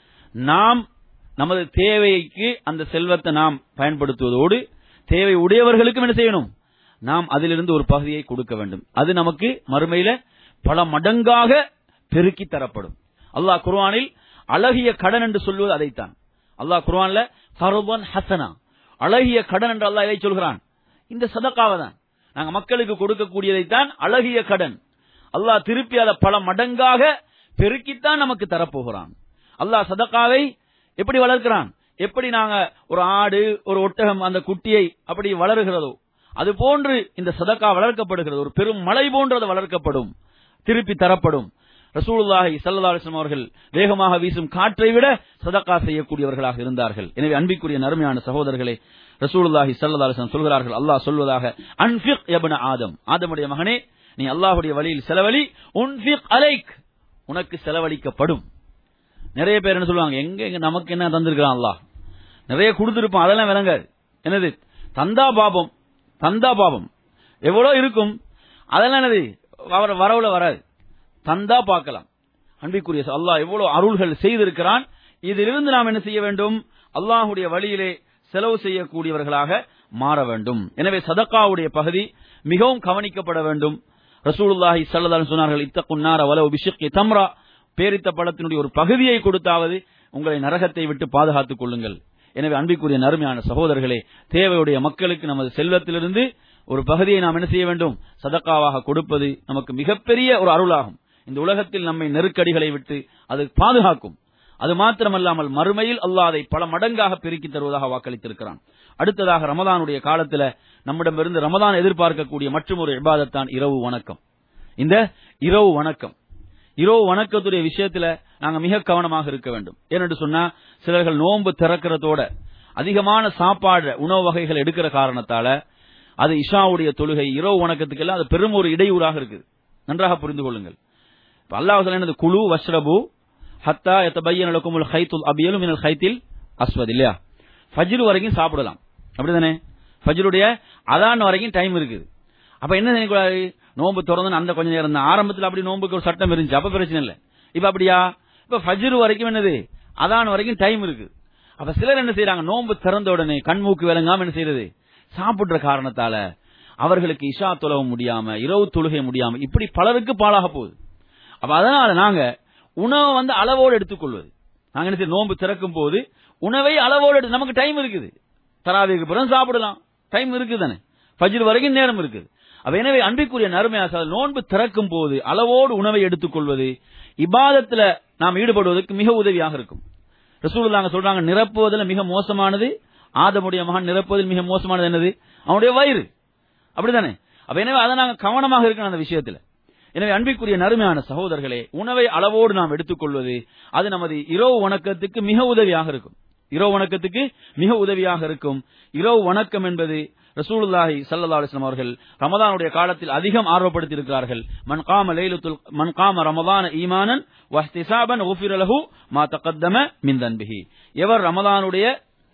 நாம் நமது தேவைக்கு அந்த செல்வத்தை நாம் பயன்படுத்துவதோடு தேவை உடையவர்களுக்கும் என்ன செய்யணும்? நாம் அதிலிருந்து ஒரு பகுதியை கொடுக்க வேண்டும். அது நமக்கு மறுமையில பல மடங்காக பெருக்கி தரப்படும். அல்லாஹ் குர்ஆனில் அழகிய கடன் என்று சொல்வது அதைத்தான். அல்லாஹ் குர்ஆன்ல ஃபர்தன் ஹஸனா, அழகிய கடன் என்று அல்லாஹ் இதை சொல்கிறான். இந்த சதகாவை தான் நாங்க மக்களுக்கு கொடுக்கக்கூடியதைத்தான் அழகிய கடன். அல்லாஹ் திருப்பி அதை பல மடங்காக பெருக்கித்தான் நமக்கு தரப்போகிறான். அல்லாஹ் சதகாவை எப்படி வளர்க்கிறான்? எப்படி நாங்க ஒரு ஆடு, ஒரு ஒட்டகம் அந்த குட்டியை அப்படி வளருகிறதோ அது போன்று இந்த சதகா வளர்க்கப்படுகிறது. ஒரு பெரும் மலை போன்று அது வளர்க்கப்படும், திருப்பி தரப்படும். ரசூலுல்லாஹி ஸல்லல்லாஹு அலைஹி வஸல்லம் அவர்கள் வேகமாக வீசும் காற்றை விட சதகா செய்யக்கூடியவர்களாக இருந்தார்கள். எனவே அன்பிற்குரிய நறுமையான சகோதரர்களே, ரசூலுல்லாஹி ஸல்லல்லாஹு அலைஹி வஸல்லம் சொல்கிறார்கள், அல்லாஹ் சொல்வதாக, அன்ஃபிக் யப்ன ஆதம், ஆதமுடைய மகனே நீ அல்லாஹ்வுடைய வழியில் செலவழி, உன்ஃபிக் அலைக், உனக்கு செலவழிக்கப்படும். நிறைய பேர் என்ன சொல்லுவாங்க, எங்க எங்க நமக்கு என்ன தந்திருக்கிறான் அல்லாஹ், நிறைய கொடுத்திருப்பான், அதெல்லாம் விளங்காது. என்னது தந்தா பாபம், தந்தா பாவம் எவ்வளவு இருக்கும், அதெல்லாம் என்னது வர வரவுல வராது. தந்தா பார்க்கலாம். அன்பிற்குரிய அல்லாஹ் எவ்வளவு அருள்கள் செய்திருக்கிறான். இதிலிருந்து நாம் என்ன செய்ய வேண்டும், அல்லாஹுடைய வழியிலே செலவு செய்யக்கூடியவர்களாக மாற வேண்டும். எனவே சதகாவுடைய பகுதி மிகவும் கவனிக்கப்பட வேண்டும். ரசூலுல்லாஹி ஸல்லல்லாஹு அலைஹி சொன்னார்கள், இத்தகுன்னார வலவ் பிஷிக்கி தம்ரா, பேரித்த பழத்தினுடைய ஒரு பகுதியை கொடுத்தாவது உங்களை நரகத்தை விட்டு பாதுகாத்துக் கொள்ளுங்கள். எனவே அன்பிற்குரிய நறுமையான சகோதரர்களே, தேவையுடைய மக்களுக்கு நமது செல்வத்திலிருந்து ஒரு பகுதியை நாம் என்ன செய்ய வேண்டும், சதகாவாக கொடுப்பது நமக்கு மிகப்பெரிய ஒரு அருளாகும். இந்த உலகத்தில் நம்மை நெருக்கடிகளை விட்டு அது பாதுகாக்கும். அது மாத்திரமல்லாமல் மறுமையில் அல்லாஹ் அதை பல மடங்காக பெருக்கி தருவதாக வாக்களித்திருக்கிறான். அடுத்ததாக ரமதானுடைய காலத்தில் நம்மிடமிருந்து ரமதான் எதிர்பார்க்கக்கூடிய மற்றும் ஒரு இபாதத்தான் இரவு வணக்கம். இந்த இரவு வணக்கம் இரவு வணக்கத்துடைய விஷயத்துல நாங்க மிக கவனமாக இருக்க வேண்டும். ஏனென்று சொன்னா, சிலர்கள் நோன்பு திறக்கிறதோட அதிகமான சாப்பாடு உணவு வகைகள் எடுக்கிற காரணத்தால அது இஷாவுடைய தொழுகை இரவு வணக்கத்துக்கெல்லாம் அது பெரும் ஒரு இடையூறாக இருக்குது. நன்றாக புரிந்து கொள்ளுங்கள். அல்லாஹ் சொல்றது குலு வஷ்ரபு ஹத்தா யதபய்யன லகுமுல் ஹைத்துல் அபியலு மினல் ஹைத்தில் அஸ்வத், இல்லையா? ஃபஜ்ர் வரைக்கும் சாப்பிடலாம், அப்படிதானே? ஃபஜ்ருடைய அதான் வரைக்கும் டைம் இருக்குது. அப்ப என்ன செய்யக்கூடாது, நோன்பு திறந்து அந்த கொஞ்ச நேரம் தான். ஆரம்பத்தில் அப்படி நோன்புக்கு ஒரு சட்டம் இருந்துச்சு, அப்ப பிரச்சனை இல்லை. இப்ப அப்படியா, இப்ப ஃபஜ்ர் வரைக்கும் என்னது அதான் வரைக்கும் டைம் இருக்கு. அப்ப சிலர் என்ன செய்யறாங்க, நோன்பு திறந்த உடனே கண்மூக்கு விளங்காம என்ன செய்யறது, சாப்பிடுற காரணத்தால அவர்களுக்கு இஷா தொழவ முடியாம இரவு தொழுகை முடியாம இப்படி பலருக்கு பாழாக போகுது. அப்ப அதனால நாங்க உணவை வந்து அளவோடு எடுத்துக்கொள்வது. நாங்க என்ன செய்ய, நோன்பு திறக்கும் போது உணவை அளவோடு எடுத்து, நமக்கு டைம் இருக்குது, தராவிக்கு பிறகு சாப்பிடலாம், டைம் இருக்குது தானே, ஃபஜ்ர் வரைக்கும் நேரம் இருக்குது. அப்ப எனவே அன்பிற்குரிய நறுமையாக நோன்பு திறக்கும் போது அளவோடு உணவை எடுத்துக்கொள்வது இபாதத்துல நாம் ஈடுபடுவதற்கு மிக உதவியாக இருக்கும். ரசூலுல்லாஹ் சொல்றாங்க, நிரப்புவதில் மிக மோசமானது, ஆதமுடைய மகன் நிரப்புவதில் மிக மோசமானது என்னது, அவனுடைய வயிறு, அப்படித்தானே? அப்ப எனவே அதை நாங்கள் கவனமாக இருக்கணும் அந்த விஷயத்துல. எனவே அன்பிற்குரிய நறுமையான சகோதரர்களே, உணவை அளவோடு நாம் எடுத்துக்கொள்வது அது நமது இரவு வணக்கத்துக்கு மிக உதவியாக இருக்கும். இரவு வணக்கத்துக்கு மிக உதவியாக இருக்கும். இரவு வணக்கம் என்பது ரசூலுல்லாஹி ஸல்லல்லாஹு அலைஹி வஸல்லம் அவர்கள் ரமதானுடைய காலத்தில் அதிகம் ஆர்வப்படுத்தி இருக்கிறார்கள். மன் காம லைலத்துல் மன் காம ரமதான ஈமானன் வஹ்திசாபன் குஃபிர லஹு மா தகத்தம மின் தன்பிஹி. எவர் ரமதானுடைய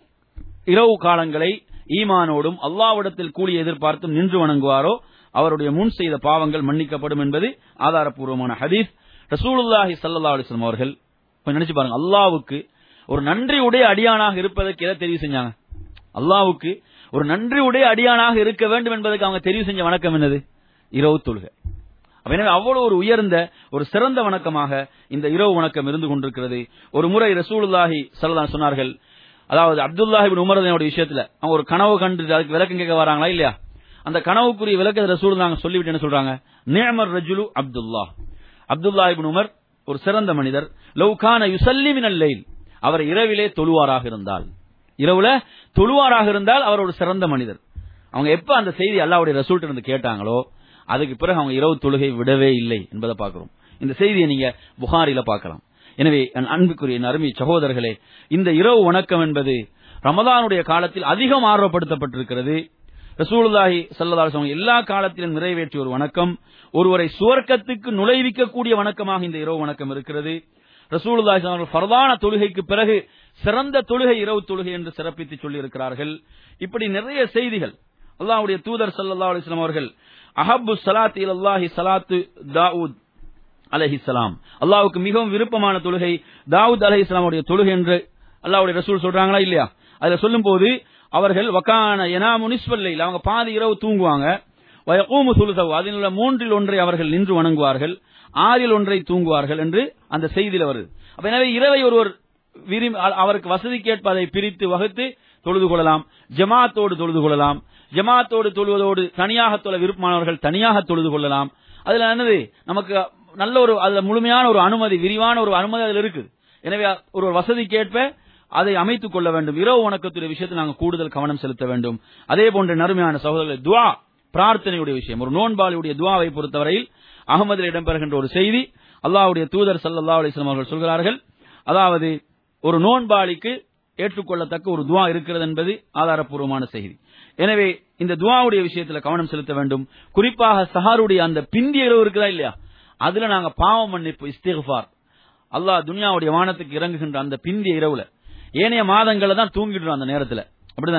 இரவு காலங்களை ஈமானோடும் அல்லாஹ்விடத்தில் கூலி எதிர்பார்த்தும் நின்று வணங்குவாரோ அவருடைய முன் செய்த பாவங்கள் மன்னிக்கப்படும் என்பது ஆதாரப்பூர்வமான ஹதீஸ். ரசூலுல்லாஹி ஸல்லல்லாஹு அலைஹி வஸல்லம் அவர்கள் கொஞ்சம் நினைச்சு பாருங்க, அல்லாஹ்வுக்கு ஒரு நன்றி உடைய அடியானாக இருப்பதற்கு எதை தெரிவு செஞ்சாங்க? அல்லாஹ்வுக்கு ஒரு நன்றி உடைய அடியானாக இருக்க வேண்டும் என்பதற்கு அவங்க தெரிவு செஞ்ச வணக்கம் என்னது? இரவு தொழுகை. எனவே அவ்வளவு ஒரு உயர்ந்த ஒரு சிறந்த வணக்கமாக இந்த இரவு வணக்கம் இருந்து கொண்டிருக்கிறது. ஒரு முறை ரசூலுல்லாஹி ஸல்லல்லாஹு அலைஹி சொன்னார்கள், அதாவது அப்துல்லாஹ் இப்னு உமர் ரலியல்லாஹு விஷயத்துல அவங்க ஒரு கனவு கண்டு அதுக்கு விளக்கம் கேட்க வராங்களா இல்லையா? அந்த கனவுக்குரிய விளக்கத்தை ரசூலுல்லாஹ் சொல்லிவிட்டு என்ன சொல்றாங்க, நிஅமர் ரஜுலு அப்துல்லாஹ், அப்துல்லாஹ் இப்னு உமர் ஒரு சிறந்த மனிதர், லவ் கான யுஸல்லி மினல் லைல், அவர் இரவிலே தொழுவாராக இருந்தால், இரவுல தொழுவாராக இருந்தால் அவர் ஒரு சிறந்த மனிதர். அவங்க எப்ப அந்த செய்தி அல்லாஹ்வுடைய ரசூல்ட்ட இருந்து கேட்டாங்களோ அதுக்கு பிறகு அவங்க இரவு தொழுகை விடவே இல்லை என்பதை பார்க்கிறோம். இந்த செய்தியை நீங்க புகாரில பார்க்கலாம். எனவே அன்புக்குரிய அருமை சகோதரர்களே, இந்த இரவு வணக்கம் என்பது ரமதானுடைய காலத்தில் அதிகம் ஆர்வப்படுத்தப்பட்டிருக்கிறது. ரசூலுல்லாஹி ஸல்லல்லாஹு அலைஹி வஸல்லம் எல்லா காலத்திலும் நிறைவேற்றிய ஒரு வணக்கம், ஒருவரை சுவர்க்கத்துக்கு நுழைவிக்கக்கூடிய வணக்கமாக இந்த இரவு வணக்கம் இருக்கிறது. ரசூலுல்லாஹி ஸல்லல்லாஹு அலைஹி வஸல்லம் ஃபர்தான தொழுகைக்கு பிறகு சிறந்த தொழுகை இரவு தொழுகை என்று சிறப்பித்து சொல்லி இருக்கிறார்கள். இப்படி நிறைய செய்திகள். அல்லாஹ்வுடைய தூதர் ஸல்லல்லாஹு அலைஹி வஸல்லம் அவர்கள் அஹப்பு ஸலாத்தி இலல்லாஹி ஸலாத்து தாவூத் அலைஹிஸ்ஸலாம், அல்லாஹ்வுக்கு மிகவும் விருப்பமான தொழுகை தாவூத் அலைஹிஸ்ஸலாமுடைய தொழுகை என்று அல்லாஹ்வுடைய ரசூல் சொல்றாங்களா இல்லையா? அதுல சொல்லும்போது அவர்கள் வகான யனாமு நிஸ்ஃபல் லைல், அவங்க பாதி இரவு தூங்குவாங்க, வயகூமு சுலுஸஹு, அதில் உள்ள மூன்றில் ஒன்றை அவர்கள் நின்று வணங்குவார்கள், ஆறில் ஒன்றை தூங்குவார்கள் என்று அந்த செய்தியில் வருது. அப்ப எனவே இரவை ஒருவர் விரும்பி அவருக்கு வசதிக்கேற்ப அதை பிரித்து வகுத்து தொழுது கொள்ளலாம், ஜமாத்தோடு தொழுது கொள்ளலாம், ஜமாத்தோடு தொழுவதோடு தனியாக தொழ விருப்பமானவர்கள் தனியாக தொழுது கொள்ளலாம். அதுல என்னது நமக்கு நல்ல ஒரு அதுல முழுமையான ஒரு அனுமதி, விரிவான ஒரு அனுமதி அதில் இருக்குது. எனவே ஒரு வசதிக்கேற்ப அதை அமைத்துக் கொள்ள வேண்டும். இரவு வணக்கத்துடைய விஷயத்தில் நாங்கள் கூடுதல் கவனம் செலுத்த வேண்டும். அதே போன்ற நறுமையான சகோதரர்களை துஆ பிரார்த்தனையுடைய விஷயம், ஒரு நோன்பாளியுடைய துஆவை பொறுத்தவரையில் அகமதில் இடம்பெறுகின்ற ஒரு செய்தி, அல்லாஹ்வுடைய தூதர் ஸல்லல்லாஹு அலைஹி வஸல்லம் அவர்கள் சொல்கிறார்கள், அதாவது ஒரு நோன்பாளிக்கு ஏற்றுக்கொள்ளத்தக்க ஒரு துஆ இருக்கிறது என்பது ஆதாரப்பூர்வமான செய்தி. எனவே இந்த துஆவுடைய விஷயத்தில் கவனம் செலுத்த வேண்டும். குறிப்பாக சஹருடைய அந்த பிந்திய இரவு இருக்குதா இல்லையா, அதுல நாங்க பாவ மன்னிப்பு இஸ்திக்ஃபார், அல்லாஹ் துனியாவுடைய வானத்துக்கு இறங்குகின்ற அந்த பிந்திய இரவுல, ஏனைய மாதங்களை தான் தூங்கிடுறோம் அந்த நேரத்துல, அப்படிதானே?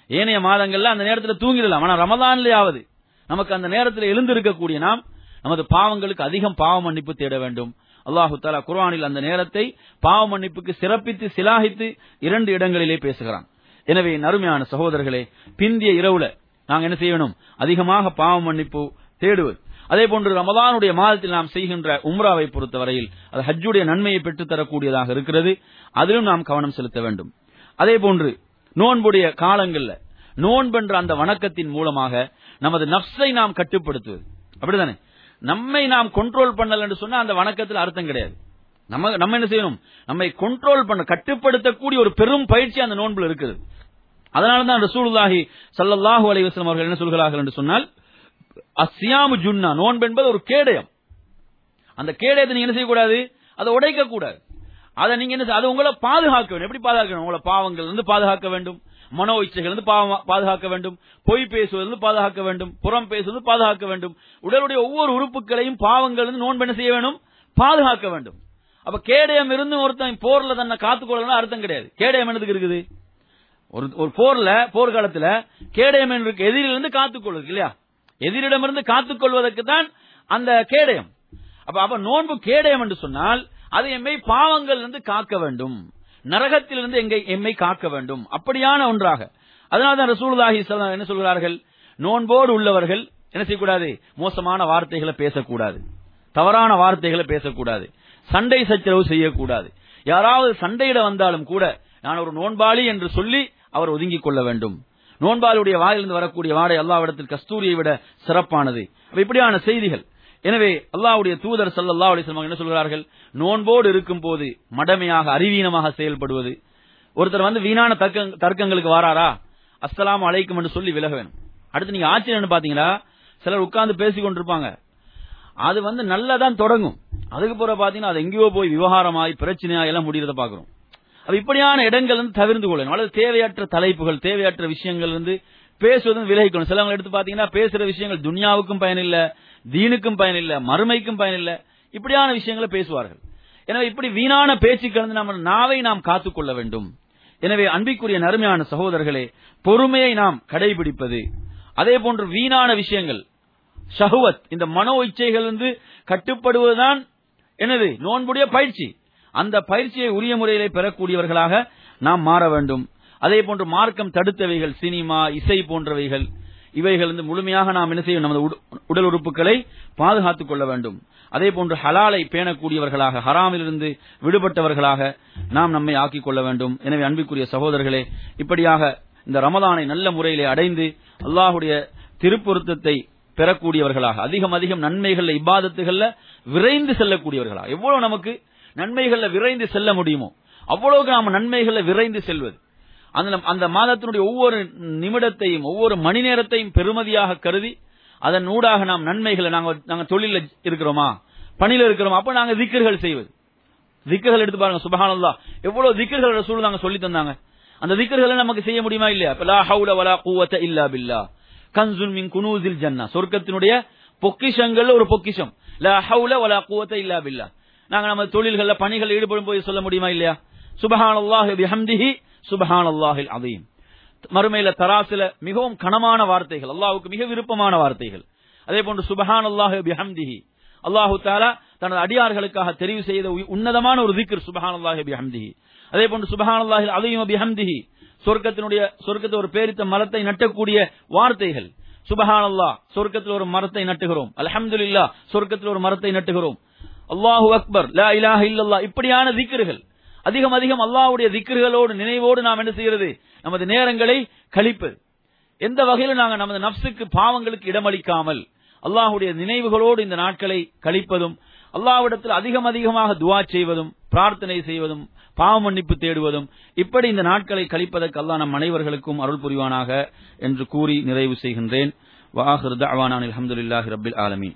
ஏனைய மாதங்கள்ல அந்த நேரத்தில் தூங்கிடலாம். ஆனா ரமதான்லயாவது நமக்கு அந்த நேரத்தில் எழுந்திருக்கக்கூடிய நாம் நமது பாவங்களுக்கு அதிகம் பாவ மன்னிப்பு தேட வேண்டும். அல்லாஹு தஆலா குர்ஆனில் அந்த நேரத்தை பாவ மன்னிப்புக்கு சிறப்பித்து சிலாகித்து இரண்டு இடங்களிலே பேசுகிறான். எனவே நறுமையான சகோதரர்களே, பிந்திய இரவுல நாங்கள் என்ன செய்யணும்? அதிகமாக பாவ மன்னிப்பு தேடுவது. அதே போன்று ரமதானுடைய மாதத்தில் நாம் செய்கின்ற உம்ராவை பொறுத்தவரையில் அது ஹஜ்ஜுடைய நன்மையை பெற்றுத் தரக்கூடியதாக இருக்கிறது. அதிலும் நாம் கவனம் செலுத்த வேண்டும். அதே போன்று நோன்புடைய காலங்கள்ல நோன்பென்ற அந்த வணக்கத்தின் மூலமாக நமது நஃப்ஸை நாம் கட்டுப்படுத்துவது. அப்படிதானே? நம்மை நாம் கண்ட்ரோல் பண்ணல என்று சொன்னா அந்த வணக்கத்தில் அர்த்தம் கிடையாது. நம்ம நம்ம என்ன செய்யணும்? நம்மை கண்ட்ரோல் பண்ண கட்டுப்படுத்தக்கூடிய ஒரு பெரும் பயிற்சி அந்த நோன்புல இருக்குது. அதனாலதான் ரசூலுல்லாஹி ஸல்லல்லாஹு அலைஹி வஸல்லம் அவர்கள் என்ன சொல்கிறார்கள் என்று சொன்னால், அஸ்ஸியாமு ஜுன்னா, நோன்பு என்பது ஒரு கேடயம். அந்த கேடயத்தை நீங்க என்ன செய்யக்கூடாது? அதை உடைக்க கூடாது. அதை நீங்க என்ன, அதை உங்களை பாதுகாக்க வேண்டும். எப்படி பாதுகாக்கணும்? உங்களை பாவங்கள் இருந்து பாதுகாக்க வேண்டும், மனோ இச்சைகள் இருந்து பாதுகாக்க வேண்டும், பொய் பேசுவதிலிருந்து பாதுகாக்க வேண்டும், புறம் பேசுவது பாதுகாக்க வேண்டும். உடலுடைய ஒவ்வொரு உறுப்புகளையும் பாவங்கள் இருந்து நோன்பு என்ன செய்ய வேண்டும்? பாதுகாக்க வேண்டும். அப்ப கேடயம் இருந்து ஒருத்தன் போர்ல தன்னை காத்துக்கொள்ளலாம் அர்த்தம் கிடையாது. கேடயம் என்னதுக்கு இருக்குது? ஒரு ஒரு போர்ல போர்க்காலத்துல கேடயம் இருக்கு, எதிரிலிருந்து காத்துக்கொள்வது இல்லையா? எதிரிடமிருந்து காத்துக்கொள்வதற்கு தான் அந்த கேடயம். அப்ப அப்ப நோன்பு கேடயம் என்று சொன்னால் அது எம்மை பாவங்கள் இருந்து காக்க வேண்டும், நரகத்திலிருந்து எங்கை எம்மை காக்க வேண்டும், அப்படியான ஒன்றாக. அதனால்தான் ரசூலுல்லாஹி ஸல்லல்லாஹு அலைஹி வஸல்லம் என்ன சொல்கிறார்கள்? நோன்போடு உள்ளவர்கள் என்ன செய்யக்கூடாது? மோசமான வார்த்தைகளை பேசக்கூடாது, தவறான வார்த்தைகளை பேசக்கூடாது, சண்டை சச்சரவு செய்யக்கூடாது. யாராவது சண்டையிட வந்தாலும் கூட நான் ஒரு நோன்பாளி என்று சொல்லி அவர் ஒதுங்கிக் கொள்ள வேண்டும். நோன்பாளுடைய வாயிலிருந்து வரக்கூடிய வாடை அல்லாஹ்விடத்தில் கஸ்தூரியை விட சிறப்பானது. இப்படியான செய்திகள். எனவே அல்லாஹ்வுடைய தூதர் ஸல்லல்லாஹு அலைஹி வஸல்லம் என்ன சொல்கிறார்கள்? நோன்போடு இருக்கும் போது மடமையாக அறிவீனமாக செயல்படுவது. ஒருத்தர் வந்து வீணான தர்க்கங்களுக்கு வாராரா, அஸ்ஸலாமு அலைக்கும் என்று சொல்லி விலக வேணும். அடுத்து நீங்க ஆச்சரியம் பாத்தீங்களா, சிலர் உட்கார்ந்து பேசிக் கொண்டிருப்பாங்க, அது வந்து நல்லதான் தொடங்கும், அதுக்கு பிறகு பாத்தீங்கன்னா அது எங்கேயோ போய் விவகாரமாய் பிரச்சனையா எல்லாம் முடிகிறத பாக்குறோம். அது இப்படியான இடங்கள் வந்து தவிர்த்து கொள்ளணும். அல்லது தேவையற்ற தலைப்புகள், தேவையற்ற விஷயங்கள் வந்து பேசுவதும் விலகிக்கணும். சிலவங்க எடுத்து பாத்தீங்கன்னா பேசுற விஷயங்கள் துன்யாவுக்கும் பயனில்ல, தீனுக்கும் பயனில்ல, மறுமைக்கும் பயனில்ல, இப்படியான விஷயங்களை பேசுவார்கள். எனவே இப்படி வீணான பேச்சுக்கள் வந்து நம்ம நாவை நாம் காத்துக்கொள்ள வேண்டும். எனவே அன்பிற்குரிய நறுமையான சகோதரர்களே, பொறுமையை நாம் கடைபிடிப்பது, அதே போன்று வீணான விஷயங்கள், ஷஹ்வத், இந்த மனோ இச்சைகள் வந்து கட்டுப்படுவதுதான் என்னது? நோன்புடைய பயிற்சி. அந்த பயிற்சியை உரிய முறையிலே பெறக்கூடியவர்களாக நாம் மாற வேண்டும். அதே போன்று மார்க்கம் தடுத்தவைகள், சினிமா, இசை போன்றவைகள், இவைகள் வந்து முழுமையாக நாம் என்ன செய்யும்? நமது உடல் உறுப்புகளை பாதுகாத்துக் கொள்ள வேண்டும். அதே போன்று ஹலாலை பேணக்கூடியவர்களாக, ஹராமிலிருந்து விடுபட்டவர்களாக நாம் நம்மை ஆக்கிக் கொள்ள வேண்டும். எனவே அன்பிற்குரிய சகோதரர்களே, இப்படியாக இந்த ரமலானை நல்ல முறையிலே அடைந்து அல்லாஹ்வுடைய திருப்பொருத்தத்தை பெறக்கூடியவர்களாக, அதிகம் அதிகம் நன்மைகள்ல, இபாதத்துகள்ல விரைந்து செல்லக்கூடியவர்களாக, எவ்வளவு நமக்கு நன்மைகள்ல விரைந்து செல்ல முடியுமோ அவ்வளவுக்கு நாம நன்மைகள்ல விரைந்து செல்வது. அந்த அந்த மாதத்தினுடைய ஒவ்வொரு நிமிடத்தையும் ஒவ்வொரு மணி நேரத்தையும் பெருமதியாக கருதி அதன் ஊடாக நாம் நன்மைகளை, நாங்க தொழில இருக்கிறோமா, பணியில இருக்கிறோமா, அப்ப நாங்க திக்ர்கள் செய்வது. திக்ர்கள் எடுத்து பாருங்க, சுப்ஹானல்லாஹ், எவ்வளவு திக்ர்கள் ரசூல் நாங்க சொல்லி தந்தாங்க. அந்த திக்ர்களை நமக்கு செய்ய முடியுமா இல்லையா? லா ஹவுல வலா குவத இல்லா பில்லாஹ் கன்சுன் மின் குனூஸில் ஜன்னah, சொர்க்கத்தினுடைய பொக்கிஷங்கள் ஒரு பொக்கிஷம். லா ஹவுல வலா குவத இல்லா பில்லாஹ். நாங்க நம்ம தொழில்கள்ல பணிகள் ஈடுபடும் போது சொல்ல முடியுமா இல்லையா? சுப்ஹானல்லாஹி பிஹம்திஹி சுப்ஹானல்லாஹில் அஸீம். மறுமையில தராசில மிகவும் கனமான வார்த்தைகள், அல்லாஹ்வுக்கு மிக விருப்பமான வார்த்தைகள். அதே போன்று சுப்ஹானல்லாஹி பிஹம்திஹி, அல்லாஹு தஆலா தனது அடியார்களுக்காக தெரிவு செய்த உன்னதமான ஒரு திக்ர் சுப்ஹானல்லாஹி பிஹம்திஹி. அதே போன்று சுப்ஹானல்லாஹில் அஸீம் பிஹம்திஹி, சொர்க்கத்தினுடைய சொர்க்கத்தில் ஒரு பேரித்த மரத்தை நட்டக்கூடிய வார்த்தைகள். சுப்ஹானல்லாஹ், சொர்க்கத்தில் ஒரு மரத்தை நட்டுகிறோம். அல்ஹம்துலில்லாஹ், சொர்க்கத்தில் ஒரு மரத்தை நட்டுகிறோம். அல்லாஹு அக்பர், லா இலாஹ இல்லல்லாஹ், இப்படியான திக்ர்கள் அதிகம் அதிகம் அல்லாஹ்வுடைய திக்ர்களோடு நினைவோடு நாம் என்ன செய்கிறது? நமது நேரங்களை கழிப்பது. எந்த வகையில் நாங்கள் நமது நஃப்ஸுக்கு பாவங்களுக்கு இடமளிக்காமல் அல்லாஹ்வுடைய நினைவுகளோடு இந்த நாட்களை கழிப்பதும், அல்லாஹ்விடத்தில் அதிகம் அதிகமாக துஆ செய்வதும், பிரார்த்தனை செய்வதும், பாவ மன்னிப்பு தேடுவதும், இப்படி இந்த நாட்களை கழிப்பதற்கு அல்லாஹ் நம் அனைவர்களுக்கும் அருள் புரிவானாக என்று கூறி நிறைவு செய்கின்றேன். வ ஆகிரு தஅவானா அல்ஹம்துலில்லாஹி ரப்பில் ஆலமீன்.